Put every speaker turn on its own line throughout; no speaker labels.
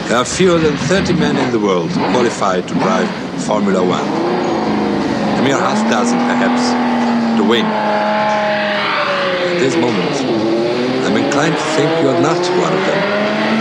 There are fewer than 30 men in the world qualified to drive Formula One. A mere half dozen, perhaps, to win. At this moment, I'm inclined to think you're not one of them.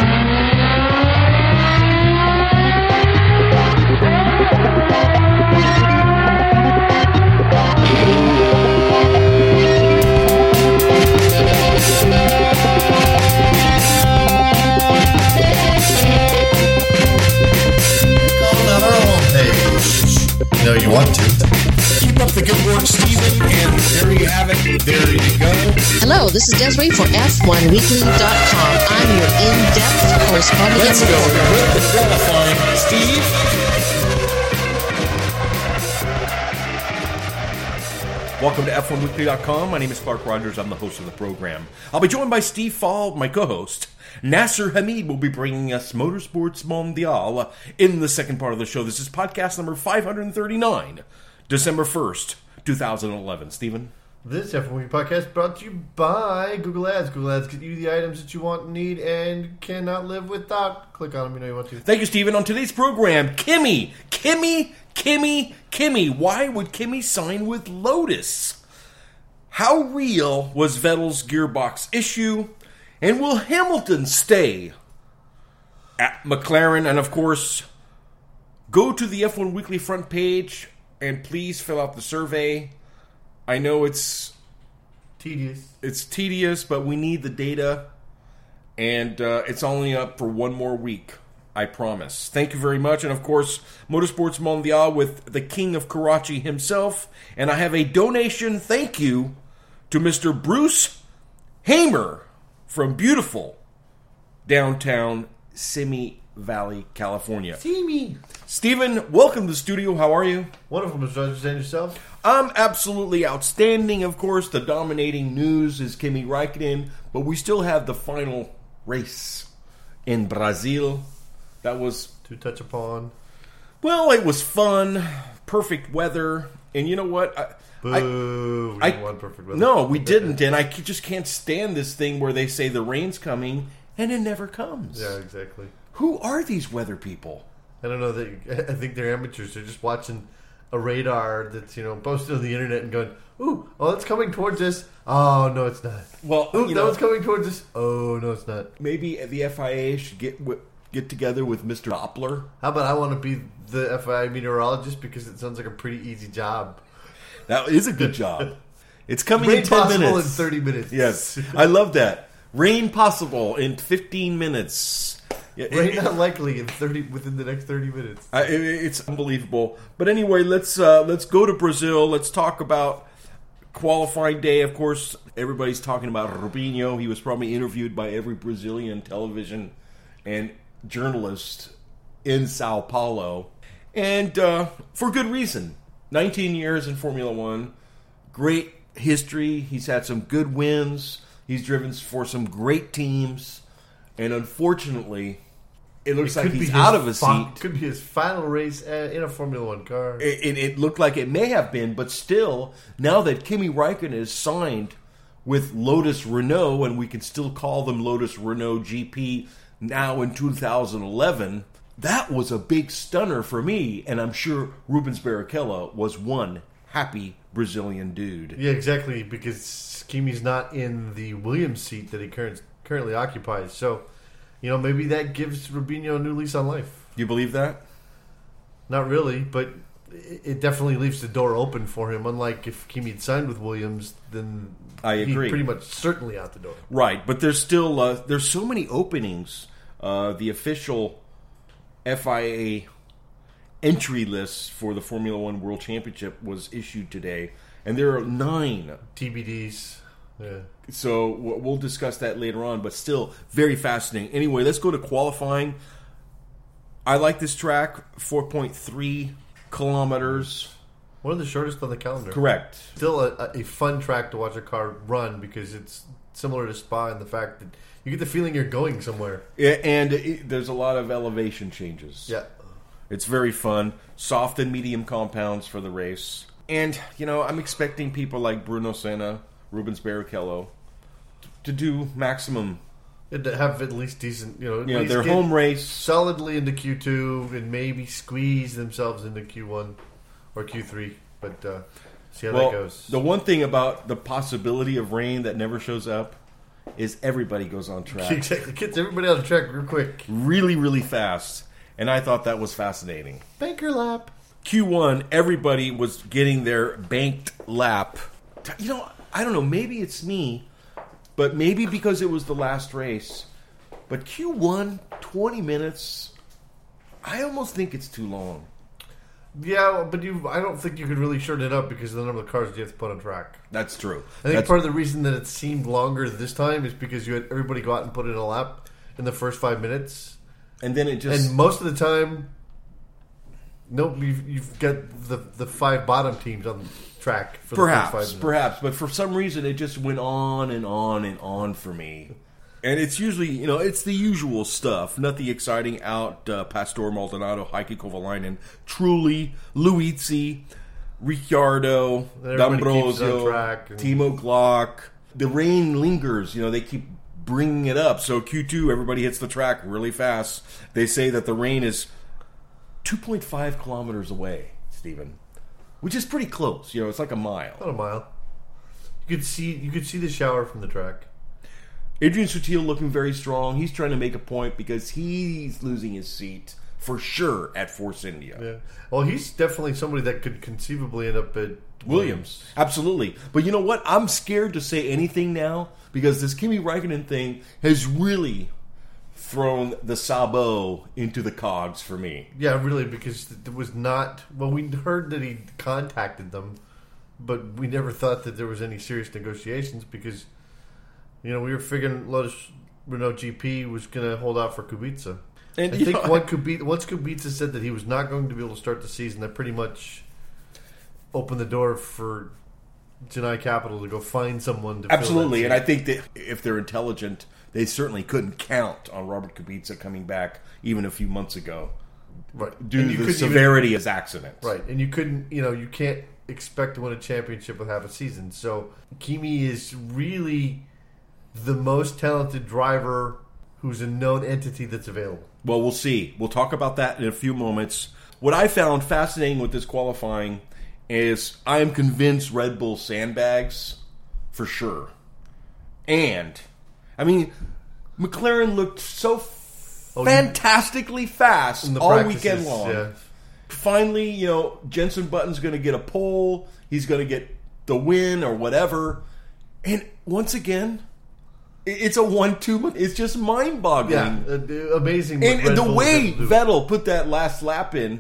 No, you want to. Keep up the good work, Steven, and there you have it. There you go.
Hello, this is Desiree for F1Weekly.com. I'm your in-depth correspondent.
Let's go with the qualifying, Steve.
Welcome to F1Weekly.com. My name is Clark Rogers. I'm the host of the program. I'll be joined by Steve Fall, my co-host. Nasser Hamid will be bringing us Motorsports Mondial in the second part of the show. This is podcast number 539, December 1st, 2011. Stephen?
This F1 Week podcast brought to you by Google Ads. Google Ads get you the items that you want and need and cannot live without. Click on them, you know you want to.
Thank you, Stephen. On today's program, Kimi. Why would Kimi sign with Lotus? How real was Vettel's gearbox issue? And will Hamilton stay at McLaren? And of course, go to the F1 Weekly front page and please fill out the survey. I know it's tedious, but we need the data. And it's only up for one more week, I promise. Thank you very much. And of course, Motorsports Mondial with the king of Karachi himself. And I have a donation thank you to Mr. Bruce Hamer from beautiful downtown Simi Valley, California.
Simi.
Stephen, welcome to the studio. How are you?
Wonderful, Mr. Rogers. And yourself?
I'm absolutely outstanding. Of course, the dominating news is Kimi Räikkönen, but we still have the final race in Brazil. That was...
to touch upon.
Well, it was fun. Perfect weather. And you know what?
We didn't want perfect weather.
No, we didn't, and I just can't stand this thing where they say the rain's coming, and it never comes.
Yeah, exactly.
Who are these weather people?
I don't know. I think they're amateurs. They're just watching a radar that's, posted on the internet and going, ooh, oh, it's coming towards us. Oh, no, it's not.
Well,
ooh, that one's coming towards us. Oh, no, it's not.
Maybe the FIA should get together with Mr. Doppler.
How about I want to be the FIA meteorologist because it sounds like a pretty easy job.
That is a good job. It's coming
Rain
in 10
possible
minutes.
in 30 minutes.
Yes, I love that. Rain possible in 15 minutes.
Rain not likely within the next 30 minutes.
It's unbelievable. But anyway, let's go to Brazil. Let's talk about qualifying day. Of course, everybody's talking about Rubinho. He was probably interviewed by every Brazilian television and journalist in Sao Paulo. And for good reason. 19 years in Formula One. Great history. He's had some good wins. He's driven for some great teams. And unfortunately, it looks like he's out of a seat.
Could be his final race in a Formula One car.
It looked like it may have been, but still, now that Kimi Räikkönen is signed with Lotus Renault, and we can still call them Lotus Renault GP now in 2011, that was a big stunner for me, and I'm sure Rubens Barrichello was one happy Brazilian dude.
Yeah, exactly, because Kimi's not in the Williams seat that he currently occupies. So, maybe that gives Rubinho a new lease on life.
You believe that?
Not really, but it definitely leaves the door open for him. Unlike if Kimi had signed with Williams, then
I agree.
He's pretty much certainly out the door.
Right, but there's still there's so many openings. The official FIA entry list for the Formula One World Championship was issued today, and there are 9
TBDs. Yeah.
So we'll discuss that later on, but still very fascinating. Anyway, let's go to qualifying. I like this track, 4.3 kilometers.
One of the shortest on the calendar.
Correct.
Still a fun track to watch a car run because it's similar to Spa in the fact that you get the feeling you're going somewhere.
Yeah, and there's a lot of elevation changes.
Yeah.
It's very fun. Soft and medium compounds for the race. And, I'm expecting people like Bruno Senna, Rubens Barrichello, to do maximum
And to have at least decent, at
You know,
least
their
get
home race.
solidly into Q2 and maybe squeeze themselves into Q1 or Q3. But see how that goes.
The one thing about the possibility of rain that never shows up is everybody goes on track
Exactly. Gets everybody on the track real quick.
really, really fast. And I thought that was fascinating.
Banker lap.
Q1, everybody was getting their banked lap. You know, I don't know, maybe it's me, but maybe because it was the last race. But Q1, 20 minutes, I almost think it's too long.
Yeah, but I don't think you could really shorten it up because of the number of cars you have to put on track.
That's true.
I think part of the reason that it seemed longer this time is because you had everybody go out and put in a lap in the first 5 minutes.
And then it just...
And most of the time, you've got the 5 bottom teams on track for the first 5 minutes.
Perhaps. But for some reason, it just went on and on and on for me. And it's usually, it's the usual stuff. Nothing exciting out. Pastor Maldonado, Heikki Kovalainen, Trulli, Luizzi, Ricciardo, D'Ambrosio, Timo Glock. The rain lingers. They keep bringing it up. So Q2, everybody hits the track really fast. They say that the rain is 2.5 kilometers away, Stephen, which is pretty close. It's like a mile.
Not a mile. You could see the shower from the track.
Adrian Sutil looking very strong. He's trying to make a point because he's losing his seat for sure at Force India.
Yeah. Well, he's definitely somebody that could conceivably end up at
Williams. Absolutely. But you know what? I'm scared to say anything now because this Kimi Räikkönen thing has really thrown the sabot into the cogs for me.
Yeah, really, because it was not... Well, we heard that he contacted them, but we never thought that there was any serious negotiations because... we were figuring Lotus Renault GP was going to hold out for Kubica. And I think once Kubica said that he was not going to be able to start the season, that pretty much opened the door for Chennai Capital to go find someone to
Absolutely, and I think that if they're intelligent, they certainly couldn't count on Robert Kubica coming back even a few months ago.
Right.
Due to the severity of his accident.
Right, and you couldn't, you can't expect to win a championship with half a season. So Kimi is really... the most talented driver who's a known entity that's available.
Well, we'll see. We'll talk about that in a few moments. What I found fascinating with this qualifying is I am convinced Red Bull sandbags for sure. And, McLaren looked so fantastically fast all weekend long. Yeah. Finally, Jenson Button's going to get a pole. He's going to get the win or whatever. And once again... it's a 1-2. It's just mind-boggling.
Yeah, amazing.
And the way Vettel put that last lap in,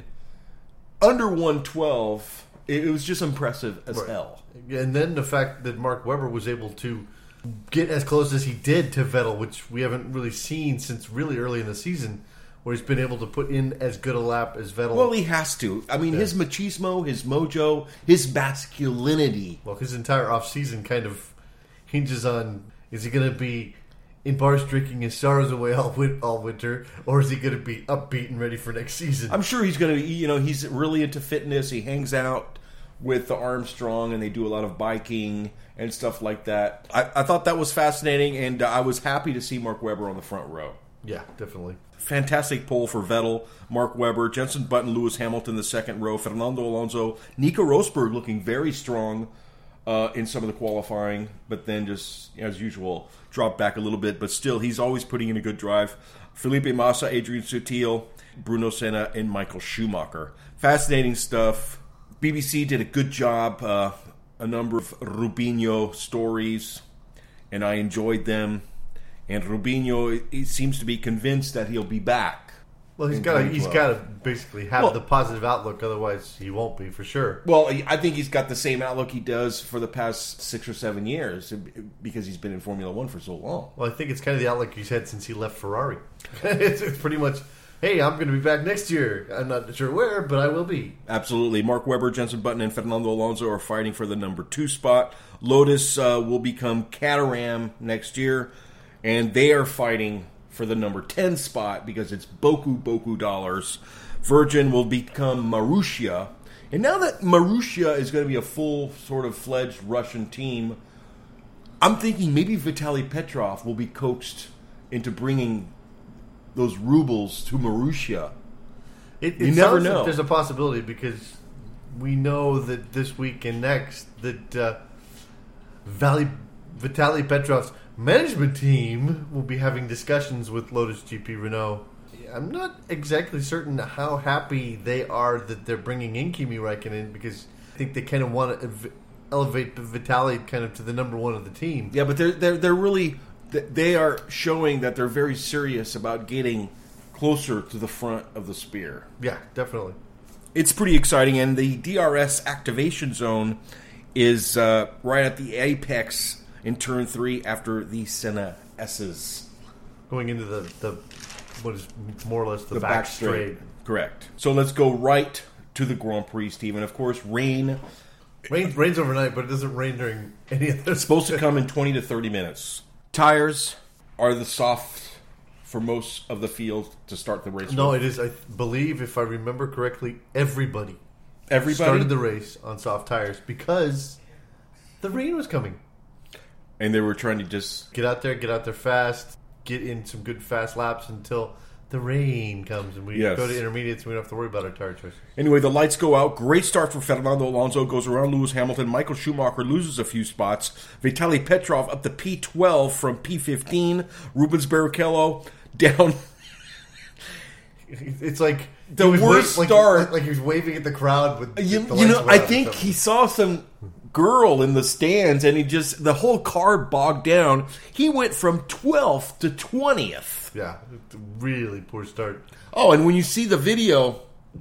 under 112, it was just impressive as hell.
And then the fact that Mark Webber was able to get as close as he did to Vettel, which we haven't really seen since really early in the season, where he's been able to put in as good a lap as Vettel.
Well, he has to. His machismo, his mojo, his masculinity.
Well, his entire off-season kind of hinges on... is he going to be in bars drinking his sorrows away all winter, or is he going to be upbeat and ready for next season?
I'm sure he's going to be, he's really into fitness. He hangs out with the Armstrong, and they do a lot of biking and stuff like that. I thought that was fascinating, and I was happy to see Mark Webber on the front row.
Yeah, definitely.
Fantastic pole for Vettel, Mark Webber, Jenson Button, Lewis Hamilton the second row, Fernando Alonso, Nico Rosberg looking very strong in some of the qualifying, but then just, as usual, dropped back a little bit. But still, he's always putting in a good drive. Felipe Massa, Adrian Sutil, Bruno Senna, and Michael Schumacher. Fascinating stuff. BBC did a good job. A number of Rubinho stories, and I enjoyed them. And Rubinho, he seems to be convinced that he'll be back.
Well, he's got to basically have the positive outlook, otherwise he won't be for sure.
Well, I think he's got the same outlook he does for the past 6 or 7 years because he's been in Formula One for so long.
Well, I think it's kind of the outlook he's had since he left Ferrari. It's pretty much, hey, I'm going to be back next year. I'm not sure where, but I will be.
Absolutely. Mark Webber, Jenson Button, and Fernando Alonso are fighting for the number 2 spot. Lotus will become Caterham next year, and they are fighting for the number 10 spot because it's boku dollars. Virgin will become Marussia. And now that Marussia is going to be a full sort of fledged Russian team, I'm thinking maybe Vitaly Petrov will be coaxed into bringing those rubles to Marussia.
It
You never
sounds like
know.
there's a possibility because we know that this week and next that Vitaly Petrov's management team will be having discussions with Lotus GP Renault. I'm not exactly certain how happy they are that they're bringing in Kimi Räikkönen because I think they kind of want to elevate Vitaly kind of to the number one of the team.
Yeah, but they're really they are showing that they're very serious about getting closer to the front of the spear.
Yeah, definitely.
It's pretty exciting, and the DRS activation zone is right at the apex in turn 3 after the Senna S's.
Going into the what is more or less the back straight.
Correct. So let's go right to the Grand Prix, Stephen. Of course, rains
overnight, but it doesn't rain during any other.
It's supposed to come in 20 to 30 minutes. Tires are the soft for most of the field to start the race.
No,
with.
it is. I believe, if I remember correctly, everybody
started
started the race on soft tires because the rain was coming.
And they were trying to just
Get out there fast, get in some good fast laps until the rain comes and we
Yes.
go to intermediates and we don't have to worry about our tire choices.
Anyway, the lights go out. Great start for Fernando Alonso. Goes around Lewis Hamilton. Michael Schumacher loses a few spots. Vitaly Petrov up to P12 from P15. Rubens Barrichello down.
It's like
The
he was
worst
like
start.
he was waving at the crowd with
You
the
know,
lights went
I
out and
think
stuff.
he saw some girl in the stands, and the whole car bogged down. He went from 12th to 20th.
Yeah, it's a really poor start.
Oh, and when you see the video,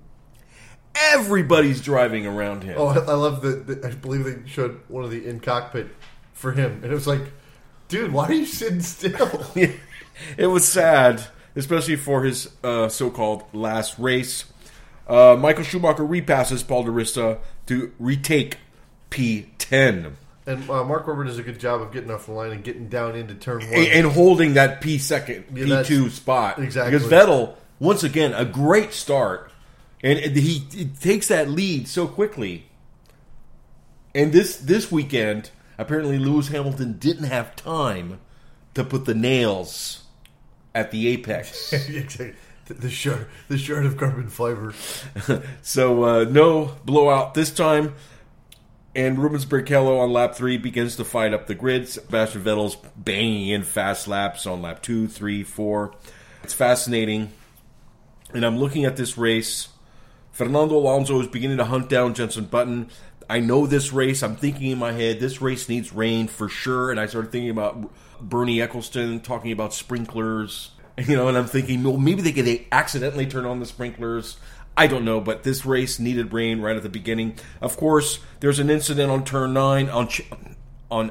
everybody's driving around him.
Oh, I love that. I believe they showed one of the in cockpit for him, and it was like, dude, why are you sitting still?
It was sad, especially for his so-called last race. Michael Schumacher repasses Paul di Resta to retake P10.
And Mark Webber does a good job of getting off the line and getting down into turn 1.
And holding that P2
that's-
spot.
exactly.
Because Vettel, once again, a great start. And he takes that lead so quickly. And this weekend, apparently Lewis Hamilton didn't have time to put the nails at the apex.
Exactly. The shard of carbon fiber.
So no blowout this time. And Rubens Barrichello on lap 3 begins to fight up the grid. Sebastian Vettel's banging in fast laps on lap 2, 3, 4. It's fascinating. And I'm looking at this race. Fernando Alonso is beginning to hunt down Jenson Button. I know this race. I'm thinking in my head, this race needs rain for sure. And I started thinking about Bernie Eccleston talking about sprinklers. And I'm thinking, well, maybe they accidentally turn on the sprinklers. I don't know, but this race needed rain right at the beginning. Of course, there's an incident on turn 9 on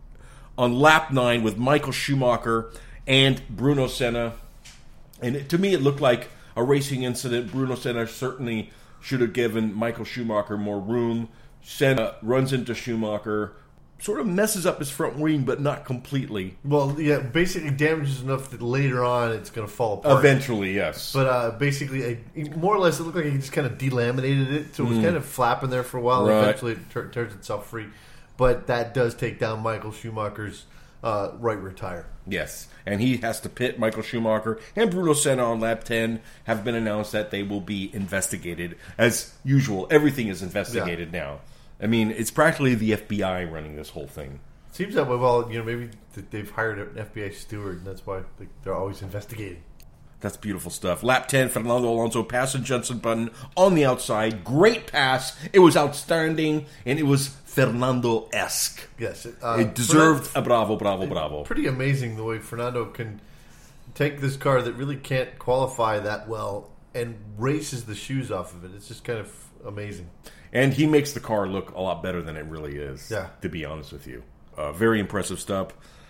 lap 9 with Michael Schumacher and Bruno Senna. And to me, it looked like a racing incident. Bruno Senna certainly should have given Michael Schumacher more room. Senna runs into Schumacher, sort of messes up his front wing, but not completely.
Well, yeah, basically damages enough that later on it's going to fall apart.
Eventually, yes.
But basically, more or less, it looked like he just kind of delaminated it, so it was kind of flapping there for a while.
Right.
Eventually, it turns itself free. But that does take down Michael Schumacher's right rear tire.
Yes, and he has to pit. Michael Schumacher and Bruno Senna on lap 10 have been announced that they will be investigated. As usual, everything is investigated now. I mean, it's practically the FBI running this whole thing.
Seems that way. Well, maybe they've hired an FBI steward, and that's why they're always investigating.
That's beautiful stuff. Lap 10, Fernando Alonso passing Jenson Button on the outside. Great pass. It was outstanding, and it was Fernando-esque.
Yes.
It deserved a bravo, bravo, bravo.
Pretty amazing the way Fernando can take this car that really can't qualify that well and races the shoes off of it. It's just kind of amazing.
And he makes the car look a lot better than it really is,
Yeah.
to be honest with you. Very impressive stuff.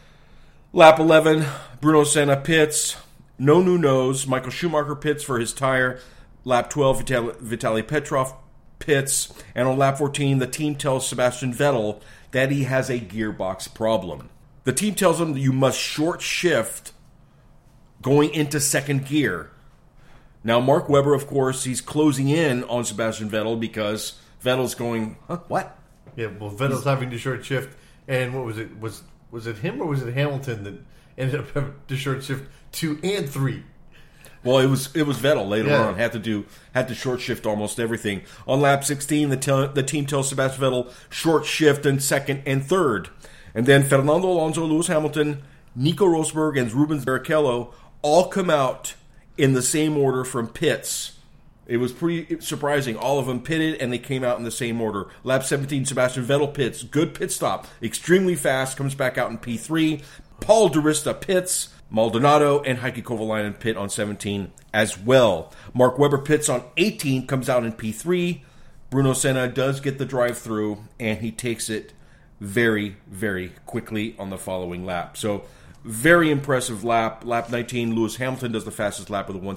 Lap 11, Bruno Senna pits. No new nose. Michael Schumacher pits for his tire. Lap 12, Vitaly Petrov pits. And on lap 14, the team tells Sebastian Vettel that he has a gearbox problem. The team tells him that you must short shift going into second gear. Now, Mark Webber, of course, he's closing in on Sebastian Vettel because Vettel's going, huh, what?
Yeah, well, Vettel's having to short shift, and what was it? Was it him or was it Hamilton that ended up having to short shift 2 and 3.
Well, it was Vettel later on had to short shift almost everything. On lap 16, the team tells Sebastian Vettel short shift in second and third, and then Fernando Alonso, Lewis Hamilton, Nico Rosberg, and Rubens Barrichello all come out in the same order from pits. It was pretty surprising. All of them pitted, and they came out in the same order. Lap 17, Sebastian Vettel pits. Good pit stop. Extremely fast. Comes back out in P3. Paul di Resta pits. Maldonado and Heikki Kovalainen pit on 17 as well. Mark Webber pits on 18. Comes out in P3. Bruno Senna does get the drive-through, and he takes it very, very quickly on the following lap. So, very impressive lap. Lap 19, Lewis Hamilton does the fastest lap with a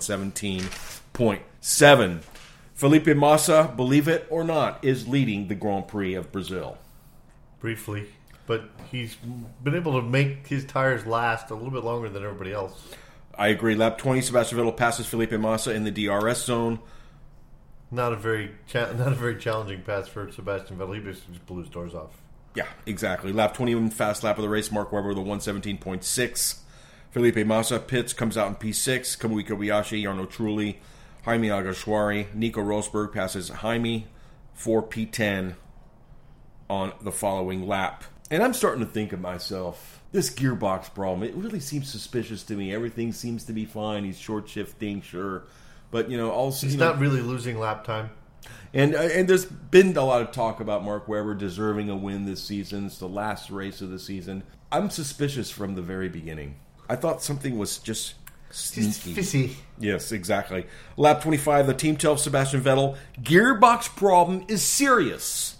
1:17.7. Felipe Massa, believe it or not, is leading the Grand Prix of Brazil.
Briefly. But he's been able to make his tires last a little bit longer than everybody else.
I agree. Lap 20, Sebastian Vettel passes Felipe Massa in the DRS zone.
Not a very challenging pass for Sebastian Vettel. He just blew his doors off.
Yeah, exactly. Lap 21, fast lap of the race. Mark Webber with a 1:17.6. Felipe Massa pits, comes out in P6. Kamui Kobayashi, Jarno Trulli, Jaime Alguersuari, Nico Rosberg passes Jaime for P10 on the following lap. And I'm starting to think of myself, this gearbox problem, it really seems suspicious to me. Everything seems to be fine. He's short shifting, sure. But, also...
He's not really losing lap time.
And there's been a lot of talk about Mark Webber deserving a win this season. It's the last race of the season. I'm suspicious from the very beginning. I thought something was just sneaky.
Fishy.
Yes, exactly. Lap 25, the team tells Sebastian Vettel, gearbox problem is serious.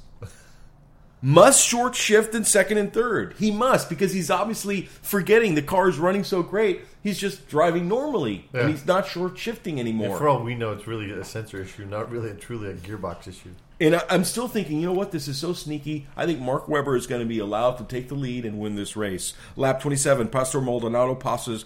Must short shift in second and third. He must, because he's obviously forgetting the car's running so great. He's just driving normally, and he's not short shifting anymore.
And for all we know, it's really a sensor issue, not really truly a gearbox issue.
And I'm still thinking, you know what, this is so sneaky. I think Mark Webber is going to be allowed to take the lead and win this race. Lap 27, Pastor Maldonado passes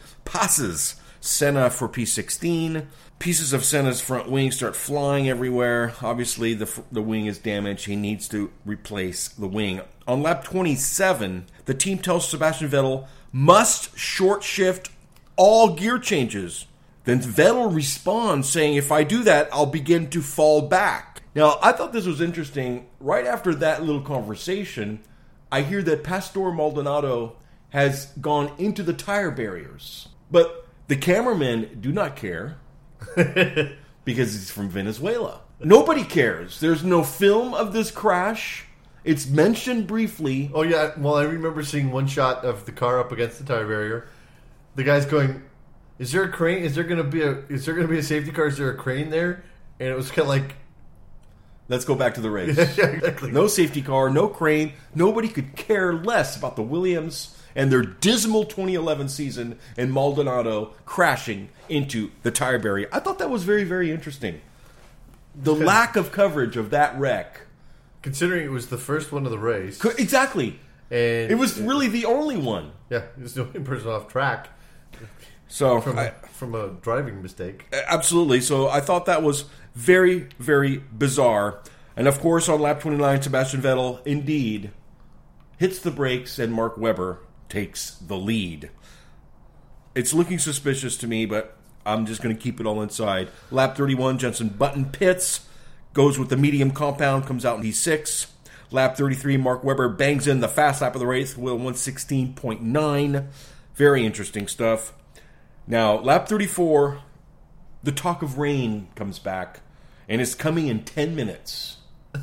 Senna for P16. Pieces of Senna's front wing start flying everywhere. Obviously, the wing is damaged. He needs to replace the wing. On lap 27, the team tells Sebastian Vettel, must short shift all gear changes. Then Vettel responds saying, if I do that, I'll begin to fall back. Now, I thought this was interesting. Right after that little conversation, I hear that Pastor Maldonado has gone into the tire barriers. But the cameramen do not care because he's from Venezuela. Nobody cares. There's no film of this crash. It's mentioned briefly.
Oh, yeah. Well, I remember seeing one shot of the car up against the tire barrier. The guy's going, is there a crane? Is there going to be a safety car? Is there a crane there? And it was kind of like,
let's go back to the race.
Yeah, exactly.
No safety car, no crane. Nobody could care less about the Williams and their dismal 2011 season and Maldonado crashing into the tire barrier. I thought that was very, very interesting. The lack of coverage of that wreck.
Considering it was the first one of the race.
Exactly.
And
it was really the only one.
Yeah, it was the only person off track.
So
from a driving mistake.
Absolutely. So I thought that was very, very bizarre. And of course, on lap 29, Sebastian Vettel indeed hits the brakes and Mark Webber takes the lead. It's looking suspicious to me, but I'm just going to keep it all inside. Lap 31, Jenson Button pits, goes with the medium compound, comes out in P6. Lap 33, Mark Webber bangs in the fast lap of the race with 1:16.9. Very interesting stuff. Now, lap 34, the talk of rain comes back, and it's coming in 10 minutes.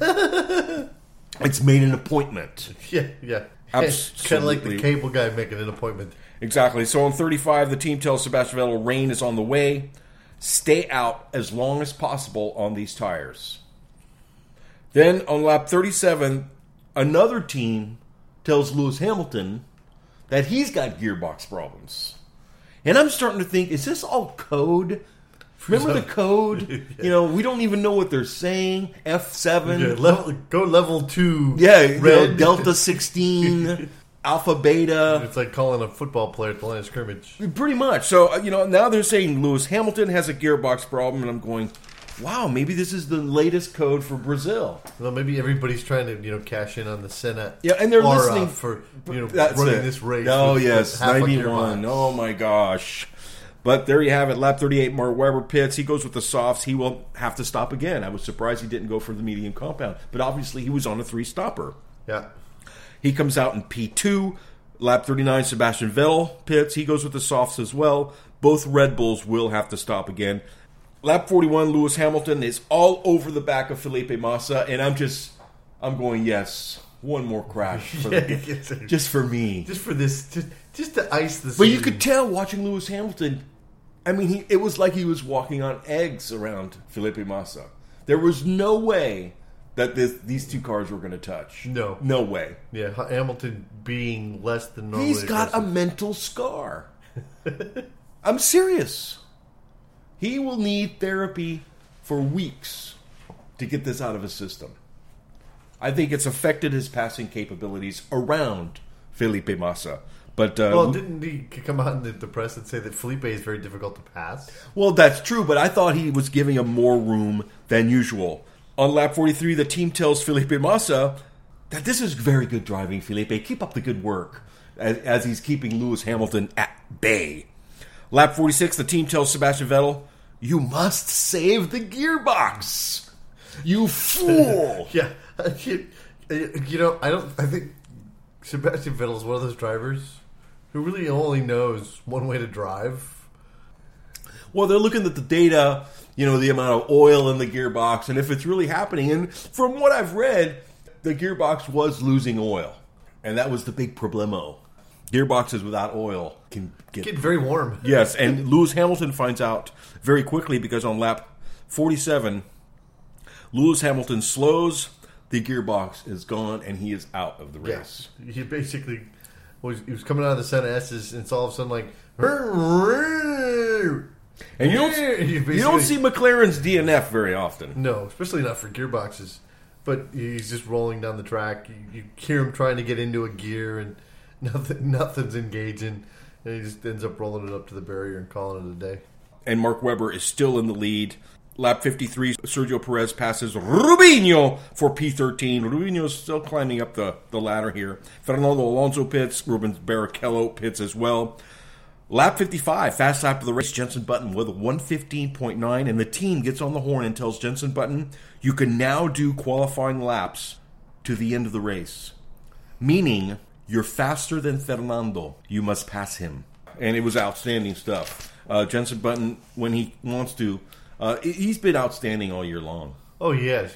It's made an appointment.
Yeah.
Absolutely.
Kind of like the cable guy making an appointment.
Exactly. So on 35, the team tells Sebastian Vettel rain is on the way. Stay out as long as possible on these tires. Then on lap 37, another team tells Lewis Hamilton that he's got gearbox problems. And I'm starting to think, is this all code? Remember the code? Yeah. We don't even know what they're saying. F7.
Yeah, go level 2.
Yeah,
red.
Delta 16, Alpha Beta.
It's like calling a football player at the line of scrimmage.
Pretty much. So, now they're saying Lewis Hamilton has a gearbox problem, and I'm going, wow, maybe this is the latest code for Brazil.
Well, maybe everybody's trying to cash in on the Senna.
Yeah, and they're
aura
listening
for
That's
running
it.
this race.
Oh
with
yes,
half a
91.
gearbox.
Oh my gosh. But there you have it. Lap 38, Mark Webber pits. He goes with the softs. He will have to stop again. I was surprised he didn't go for the medium compound. But obviously he was on a 3-stopper.
Yeah.
He comes out in P2. Lap 39, Sebastian Vettel pits. He goes with the softs as well. Both Red Bulls will have to stop again. Lap 41, Lewis Hamilton is all over the back of Felipe Massa. And I'm going, yes, one more crash. Just for me.
Just for this, just to ice the season.
But you could tell watching Lewis Hamilton, I mean, it was like he was walking on eggs around Felipe Massa. There was no way that these two cars were going to touch.
No.
No way.
Yeah, Hamilton being less than normal.
He's got a mental scar. I'm serious. He will need therapy for weeks to get this out of his system. I think it's affected his passing capabilities around Felipe Massa. But
well, didn't he come out in the press and say that Felipe is very difficult to pass?
Well, that's true, but I thought he was giving him more room than usual. On lap 43, the team tells Felipe Massa that this is very good driving, Felipe. Keep up the good work, as he's keeping Lewis Hamilton at bay. Lap 46, the team tells Sebastian Vettel, you must save the gearbox. You fool.
Yeah. I think Sebastian Vettel is one of those drivers who really only knows one way to drive.
Well, they're looking at the data, the amount of oil in the gearbox, and if it's really happening. And from what I've read, the gearbox was losing oil. And that was the big problemo. Gearboxes without oil can get
very warm.
Yes, and Lewis Hamilton finds out very quickly because on lap 47, Lewis Hamilton slows, the gearbox is gone, and he is out of the race.
Yeah. He basically he was coming out of the Senna S's, and it's all of a sudden like...
And you don't see McLaren's DNF very often.
No, especially not for gearboxes. But he's just rolling down the track. You hear him trying to get into a gear, and nothing's engaging. And he just ends up rolling it up to the barrier and calling it a day.
And Mark Webber is still in the lead. Lap 53, Sergio Perez passes Rubinho for P13. Rubinho is still climbing up the ladder here. Fernando Alonso pits. Rubens Barrichello pits as well. Lap 55, fast lap of the race, Jenson Button with a 1:15.9, and the team gets on the horn and tells Jenson Button, you can now do qualifying laps to the end of the race. Meaning, you're faster than Fernando. You must pass him. And it was outstanding stuff. Jenson Button, when he wants to, he's been outstanding all year long.
Oh, yes.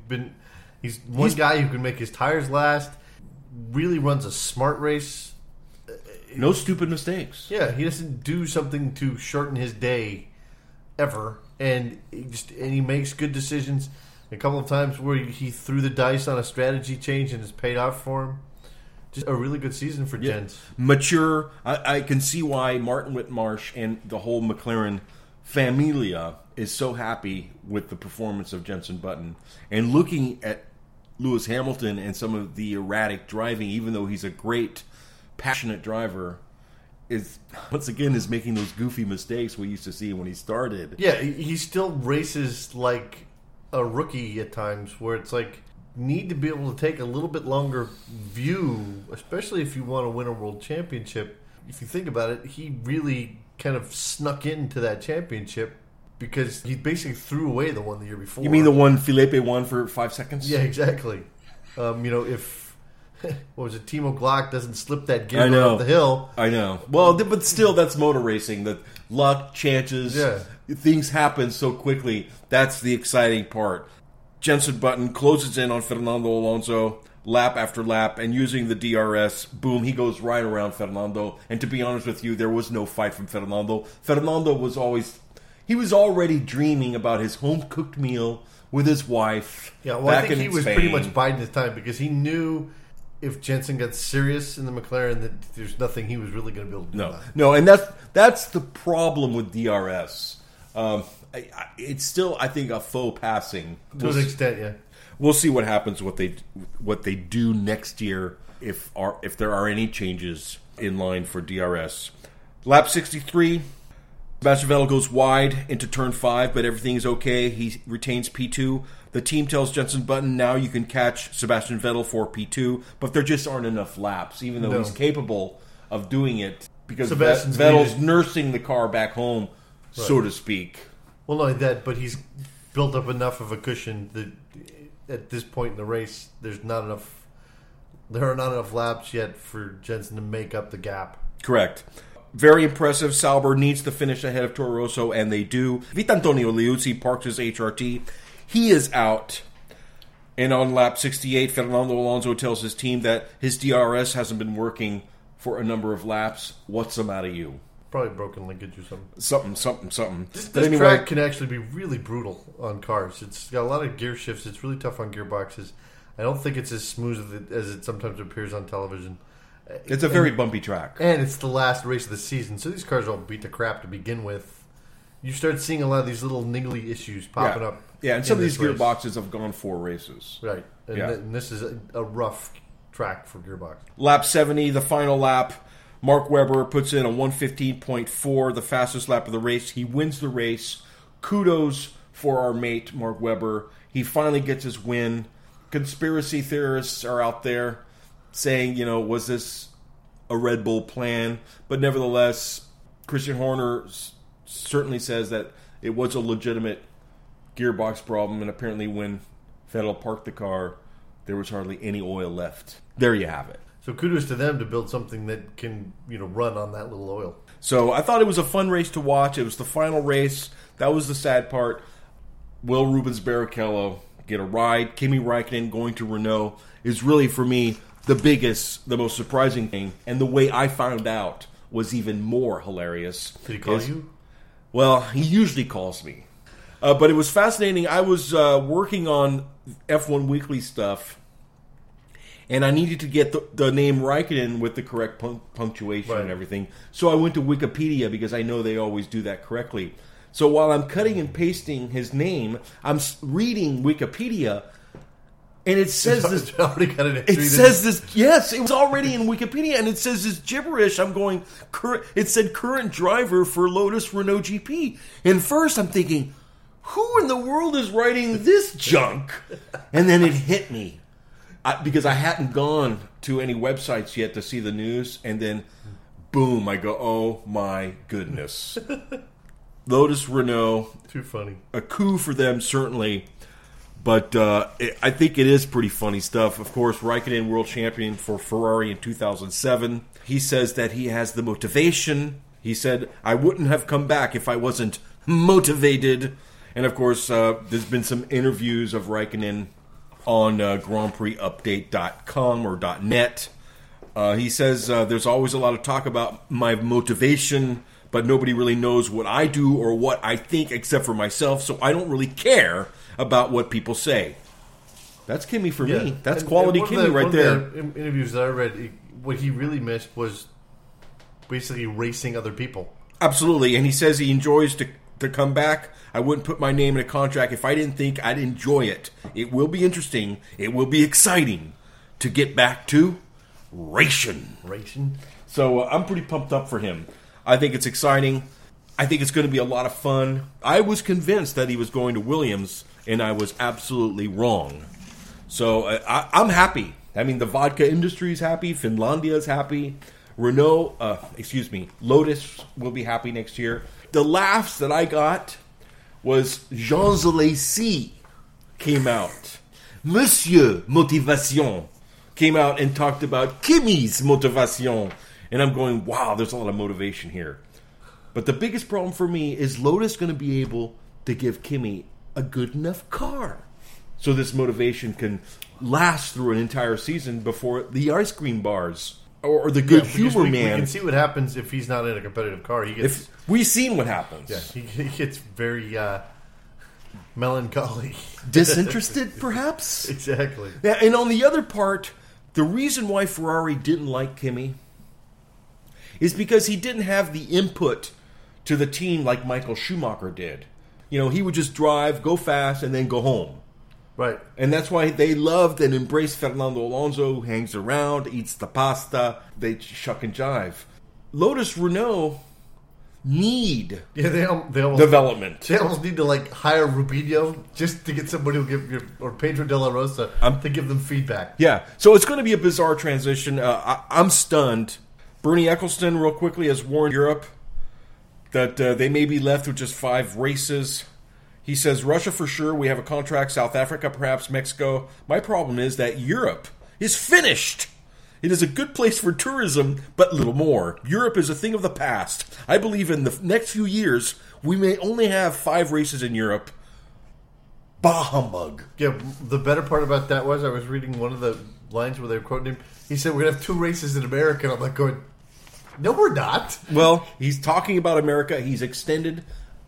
He's one guy who can make his tires last, really runs a smart race.
No stupid mistakes.
Yeah, he doesn't do something to shorten his day ever, and he makes good decisions. A couple of times where he threw the dice on a strategy change and it's paid off for him. Just a really good season for Jens.
Mature. I can see why Martin Whitmarsh and the whole McLaren familia is so happy with the performance of Jenson Button. And looking at Lewis Hamilton and some of the erratic driving, even though he's a great, passionate driver, is making those goofy mistakes we used to see when he started.
Yeah, he still races like a rookie at times, where it's like need to be able to take a little bit longer view, especially if you want to win a world championship. If you think about it, he really kind of snuck into that championship because he basically threw away the one the year before.
You mean the one Felipe won for 5 seconds?
Yeah, exactly. If what was it, Timo Glock doesn't slip that gear up the hill.
I know. Well, but still, that's motor racing. The luck, chances, things happen so quickly. That's the exciting part. Jenson Button closes in on Fernando Alonso lap after lap, and using the DRS, boom, he goes right around Fernando. And to be honest with you, there was no fight from Fernando. Fernando was already dreaming about his home-cooked meal with his wife.
Yeah, well, I think he was pretty much biding his time because he knew if Jenson got serious in the McLaren that there's nothing he was really going to be able to do.
No, and that's the problem with DRS. It's still, I think, a faux passing
to an extent. Yeah,
we'll see what happens. What they do next year if there are any changes in line for DRS. Lap 63, Sebastian Vettel goes wide into turn 5, but everything is okay. He retains P2. The team tells Jenson Button, now you can catch Sebastian Vettel for P2, but there just aren't enough laps, even though he's capable of doing it, because Vettel's nursing the car back home, so to speak.
Well, not only that, but he's built up enough of a cushion that at this point in the race, there are not enough laps yet for Jenson to make up the gap.
Correct. Very impressive. Sauber needs to finish ahead of Toro Rosso, and they do. Vitantonio Liuzzi parks his HRT. He is out. And on lap 68, Fernando Alonso tells his team that his DRS hasn't been working for a number of laps. What's the matter, you?
Probably broken linkage or something.
Something.
This track can actually be really brutal on cars. It's got a lot of gear shifts. It's really tough on gearboxes. I don't think it's as smooth as it sometimes appears on television.
It's a very bumpy track.
And it's the last race of the season, so these cars all beat the crap to begin with. You start seeing a lot of these little niggly issues popping up.
Yeah, and some of these gearboxes have gone 4 races.
Right. And this is a rough track for gearbox.
Lap 70, the final lap. Mark Webber puts in a 1:15.4, the fastest lap of the race. He wins the race. Kudos for our mate, Mark Webber. He finally gets his win. Conspiracy theorists are out there saying, was this a Red Bull plan? But nevertheless, Christian Horner certainly says that it was a legitimate gearbox problem, and apparently when Vettel parked the car, there was hardly any oil left. There you have it.
So kudos to them to build something that can, run on that little oil.
So I thought it was a fun race to watch. It was the final race. That was the sad part. Will Rubens Barrichello get a ride? Kimi Räikkönen going to Renault is really, for me, the most surprising thing. And the way I found out was even more hilarious.
Did he call you?
Well, he usually calls me. But it was fascinating. I was working on F1 Weekly stuff, and I needed to get the name Raikkonen with the correct punctuation and everything. So I went to Wikipedia because I know they always do that correctly. So while I'm cutting and pasting his name, I'm reading Wikipedia, and it says this. It says this. Yes, it was already in Wikipedia, and it says this gibberish. I'm going. It said current driver for Lotus Renault GP, and first I'm thinking, who in the world is writing this junk? And then it hit me because I hadn't gone to any websites yet to see the news, and then boom, I go, oh my goodness. Lotus Renault.
Too funny.
A coup for them, certainly. But I think it is pretty funny stuff. Of course, Raikkonen, world champion for Ferrari in 2007. He says that he has the motivation. He said, I wouldn't have come back if I wasn't motivated. And, of course, there's been some interviews of Raikkonen on GrandPrixUpdate.com or .net. He says there's always a lot of talk about my motivation, but nobody really knows what I do or what I think except for myself, so I don't really care about what people say. That's Kimi for me. That's quality Kimi right there.
One of the interviews that I read, what he really missed was basically racing other people.
Absolutely, and he says he enjoys to come back. I wouldn't put my name in a contract if I didn't think I'd enjoy it. It will be interesting. It will be exciting to get back to racing. So I'm pretty pumped up for him. I think it's exciting. I think it's going to be a lot of fun. I was convinced that he was going to Williams, and I was absolutely wrong. So I'm happy. I mean, the vodka industry is happy. Finlandia is happy. Lotus will be happy next year. The laughs that I got was Jean-Zalesi came out. Monsieur Motivation came out and talked about Kimi's motivation. And I'm going, wow, there's a lot of motivation here. But the biggest problem for me is Lotus going to be able to give Kimi a good enough car so this motivation can last through an entire season before the ice cream bars or the good humor man.
We can see what happens if he's not in a competitive car.
We've seen what happens.
Yeah, he gets very melancholy.
Disinterested, perhaps?
Exactly.
Yeah, and on the other part, the reason why Ferrari didn't like Kimi is because he didn't have the input to the team like Michael Schumacher did. He would just drive, go fast, and then go home.
Right.
And that's why they loved and embraced Fernando Alonso, who hangs around, eats the pasta, they shuck and jive. Lotus Renault, need
Yeah, they almost
development.
They almost need to hire Rubinho just to get somebody who'll or Pedro De La Rosa to give them feedback.
Yeah, so it's going to be a bizarre transition. I'm stunned. Bernie Ecclestone, real quickly, has warned Europe that they may be left with just 5 races. He says, Russia for sure, we have a contract, South Africa perhaps, Mexico. My problem is that Europe is finished. It is a good place for tourism, but little more. Europe is a thing of the past. I believe in the next few years, we may only have 5 races in Europe. Bah humbug.
Yeah, the better part about that was I was reading one of the lines where they were quoting him. He said, we're going to have 2 races in America. And I'm like going, no, we're not.
Well, he's talking about America. He's extended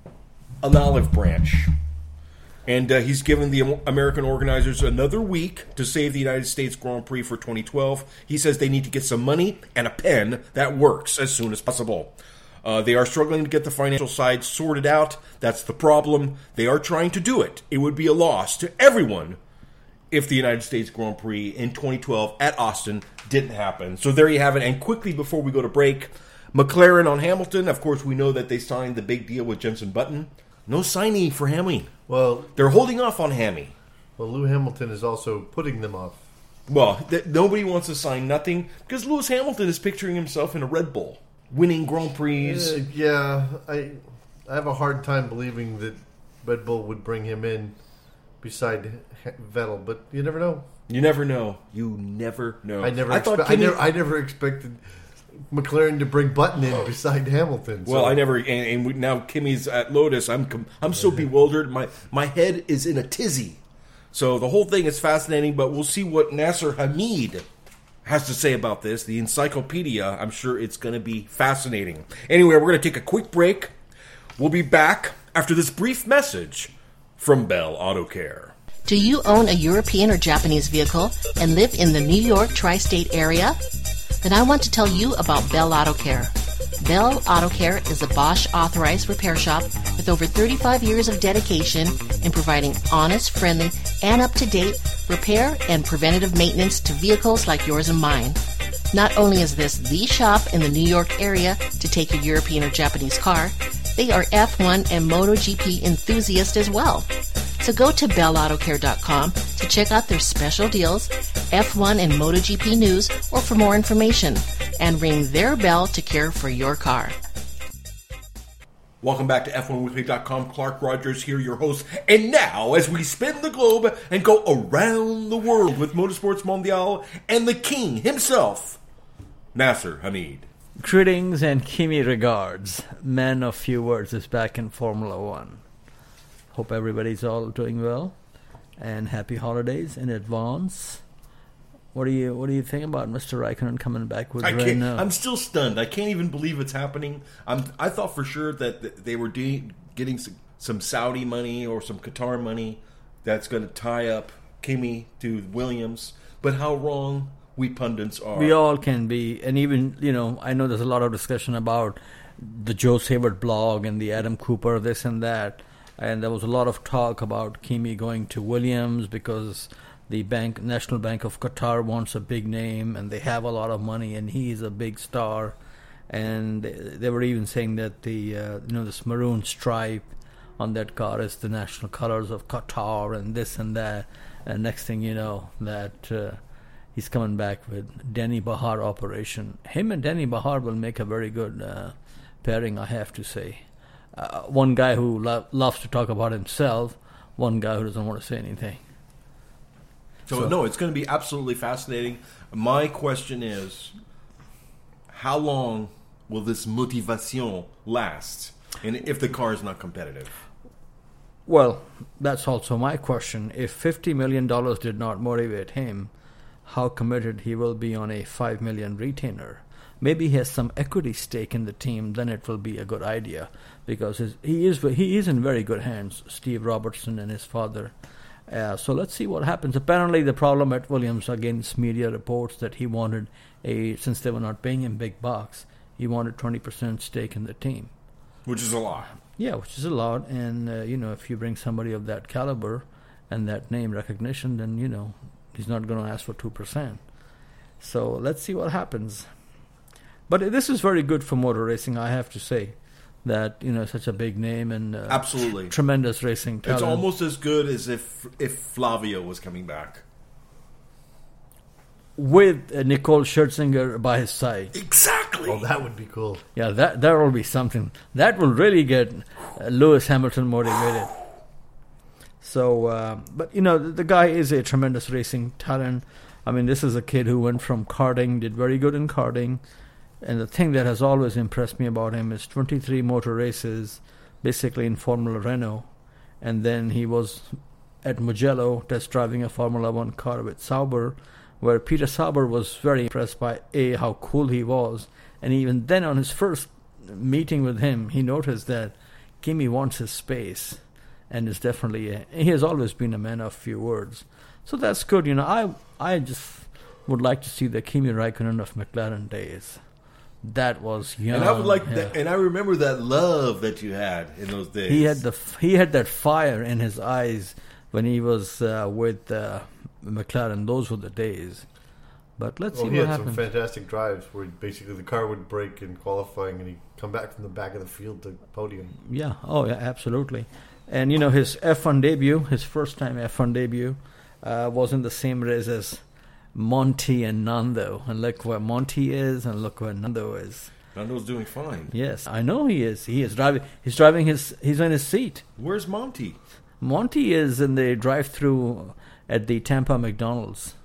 an olive branch. And he's given the American organizers another week to save the United States Grand Prix for 2012. He says they need to get some money and a pen that works as soon as possible. They are struggling to get the financial side sorted out. That's the problem. They are trying to do it. It would be a loss to everyone if the United States Grand Prix in 2012 at Austin didn't happen. So there you have it. And quickly before we go to break, McLaren on Hamilton. Of course, we know that they signed the big deal with Jenson Button. No signee for Hammy.
Well,
they're holding off on Hammy.
Well, Lewis Hamilton is also putting them off.
Well, nobody wants to sign nothing because Lewis Hamilton is picturing himself in a Red Bull, winning Grand Prix.
Yeah, I have a hard time believing that Red Bull would bring him in beside Vettel, but you never know.
You never know. You never know.
I never expected McLaren to bring Button in beside Hamilton.
So. Well, I never, and now Kimi's at Lotus. I'm so bewildered. My head is in a tizzy. So the whole thing is fascinating, but we'll see what Nasser Hamid has to say about this. The encyclopedia, I'm sure it's going to be fascinating. Anyway, we're going to take a quick break. We'll be back after this brief message from Bell Auto Care.
Do you own a European or Japanese vehicle and live in the New York tri-state area? Then I want to tell you about Bell Auto Care. Bell Auto Care is a Bosch authorized repair shop with over 35 years of dedication in providing honest, friendly, and up-to-date repair and preventative maintenance to vehicles like yours and mine. Not only is this the shop in the New York area to take a European or Japanese car, they are F1 and MotoGP enthusiasts as well. So go to BellAutoCare.com to check out their special deals, F1 and MotoGP news, or for more information, and ring their bell to care for your car.
Welcome back to F1Weekly.com. Clark Rogers here, your host. And now, as we spin the globe and go around the world with Motorsports Mondial and the king himself, Nasser Hamid.
Greetings and Kimi regards. Man of few words is back in Formula One. Hope everybody's all doing well, and happy holidays in advance. What do you think about Mr. Raikkonen coming back with Renault?
I'm still stunned. I can't even believe it's happening. I thought for sure that they were getting some Saudi money or some Qatar money that's going to tie up Kimi to Williams. But how wrong we pundits are.
We all can be, and even I know there's a lot of discussion about the Joe Sabert blog and the Adam Cooper this and that. And there was a lot of talk about Kimi going to Williams because the National Bank of Qatar wants a big name and they have a lot of money and he's a big star. And they were even saying that this maroon stripe on that car is the national colors of Qatar and this and that. And next thing you know, that he's coming back with Denny Bahar operation. Him and Denny Bahar will make a very good pairing, I have to say. One guy who loves to talk about himself, one guy who doesn't want to say anything.
So no, it's going to be absolutely fascinating. My question is, how long will this motivation last? And if the car is not competitive?
Well, that's also my question. If $50 million did not motivate him, how committed he will be on a $5 million retainer? Maybe he has some equity stake in the team, then it will be a good idea. Because he is in very good hands, Steve Robertson and his father. So let's see what happens. Apparently the problem at Williams, against media reports that he wanted since they were not paying him big bucks, he wanted 20% stake in the team.
Which is a lot.
Yeah, which is a lot. And, if you bring somebody of that caliber and that name recognition, then, he's not going to ask for 2%. So let's see what happens. But this is very good for motor racing, I have to say. that such a big name and
Absolutely.
tremendous racing talent.
It's almost as good as if Flavio was coming back.
With Nicole Scherzinger by his side.
Exactly.
Oh, that would be cool.
Yeah, that will be something. That will really get Lewis Hamilton motivated. So, but the guy is a tremendous racing talent. I mean, this is a kid who went from karting, did very good in karting, and the thing that has always impressed me about him is 23 motor races, basically in Formula Renault, and then he was at Mugello test driving a Formula One car with Sauber, where Peter Sauber was very impressed by how cool he was, and even then on his first meeting with him, he noticed that Kimi wants his space, and is definitely he has always been a man of few words, so that's good. I just would like to see the Kimi Raikkonen of McLaren days. That was young,
and I would like that, and I remember that love that you had in those days.
He had that fire in his eyes when he was with McLaren. Those were the days. But let's see what happens.
He had some fantastic drives where basically the car would break in qualifying and he'd come back from the back of the field to podium.
Yeah, absolutely. And his F1 debut, his first time F1 debut, was in the same race as Monty and Nando. And look where Monty is and look where Nando is.
Nando's doing fine.
Yes, I know he is. He is driving. He's driving he's in his seat.
Where's Monty?
Monty is in the drive-thru at the Tampa McDonald's.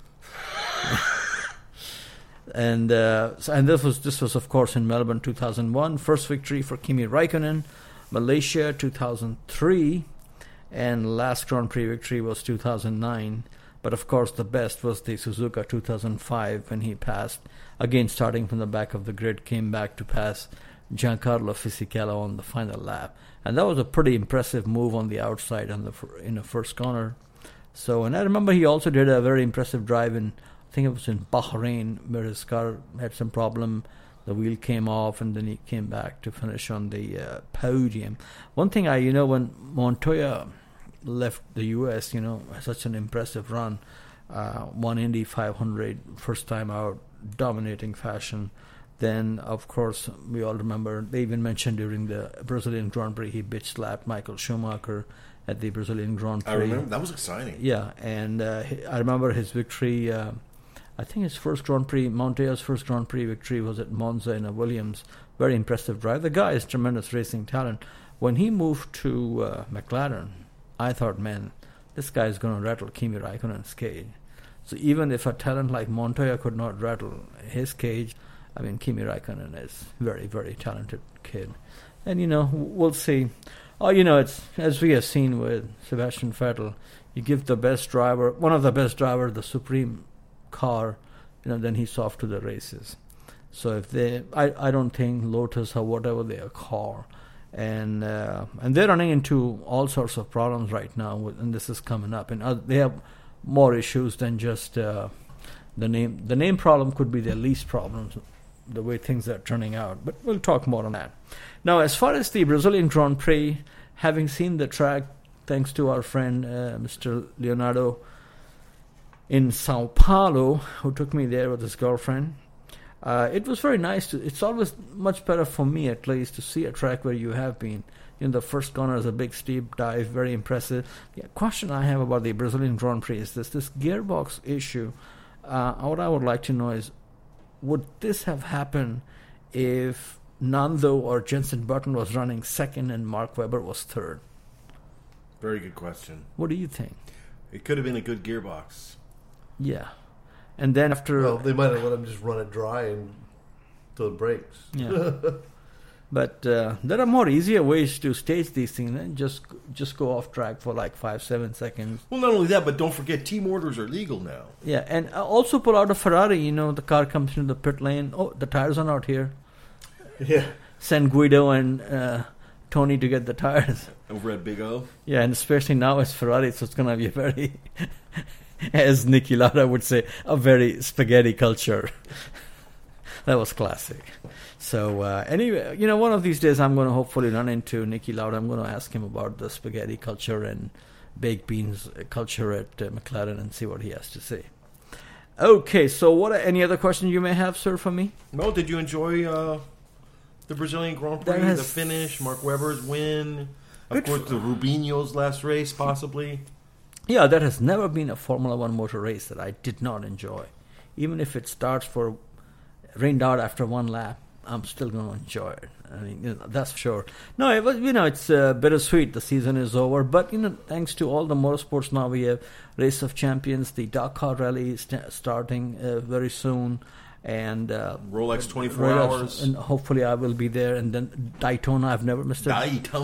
And this was of course in Melbourne 2001. First victory for Kimi Raikkonen. Malaysia 2003, and last Grand Prix victory was 2009. But of course the best was the Suzuka 2005 when he passed, again starting from the back of the grid, came back to pass Giancarlo Fisichella on the final lap. And that was a pretty impressive move on the outside in the first corner. So, and I remember he also did a very impressive drive I think it was in Bahrain, where his car had some problem. The wheel came off, and then he came back to finish on the podium. One thing when Montoya left the U.S., such an impressive run, won Indy 500, first time out, dominating fashion. Then, of course, we all remember, they even mentioned during the Brazilian Grand Prix, he bitch-slapped Michael Schumacher at the Brazilian Grand Prix.
I remember, that was exciting.
Yeah, and I remember his victory. I think his first Grand Prix, Montoya's first Grand Prix victory was at Monza in a Williams. Very impressive drive. The guy is tremendous racing talent. When he moved to McLaren, I thought, man, this guy is going to rattle Kimi Raikkonen's cage. So even if a talent like Montoya could not rattle his cage, I mean, Kimi Raikkonen is very, very talented kid. And, we'll see. Oh, it's as we have seen with Sebastian Vettel, you give the best driver, one of the best drivers, the supreme car, then he's off to the races. So if I don't think Lotus or whatever their car, and they're running into all sorts of problems right now, and this is coming up, and they have more issues than just the name. The name problem could be their least problems, the way things are turning out. But we'll talk more on that. Now, as far as the Brazilian Grand Prix, having seen the track, thanks to our friend Mr. Leonardo in Sao Paulo, who took me there with his girlfriend, it was very nice. It's always much better for me, at least, to see a track where you have been. The first corner is a big steep dive, very impressive. The question I have about the Brazilian Grand Prix is this gearbox issue. What I would like to know is, would this have happened if Nando or Jenson Button was running second and Mark Webber was third?
Very good question.
What do you think?
It could have been a good gearbox.
Yeah. And then after...
Well, they might have let him just run it dry and till it breaks.
Yeah. But there are more easier ways to stage these things than just go off track for like 5-7 seconds.
Well, not only that, but don't forget, team orders are legal now.
Yeah, and also pull out a Ferrari. The car comes into the pit lane. Oh, the tires are not here.
Yeah.
Send Guido and Tony to get the tires.
Over at Big O?
Yeah, and especially now it's Ferrari, so it's going to be a very, as Niki Lauda would say, a very spaghetti culture. That was classic. So anyway, one of these days I'm going to hopefully run into Niki Lauda. I'm going to ask him about the spaghetti culture and baked beans culture at McLaren and see what he has to say. Okay, so any other questions you may have, sir, for me?
No, did you enjoy The Brazilian Grand Prix,
That has-
the finish, Mark Webber's win. Of course, the Rubinho's last race, possibly.
Yeah, there has never been a Formula One motor race that I did not enjoy. Even if it starts for rained out after one lap, I'm still going to enjoy it. I mean, that's for sure. No, it was, it's bittersweet. The season is over, but thanks to all the motorsports now, we have Race of Champions, the Dakar Rally starting very soon, and
Rolex 24
Rolex,
hours.
and hopefully I will be there. And then Daytona, I've never missed a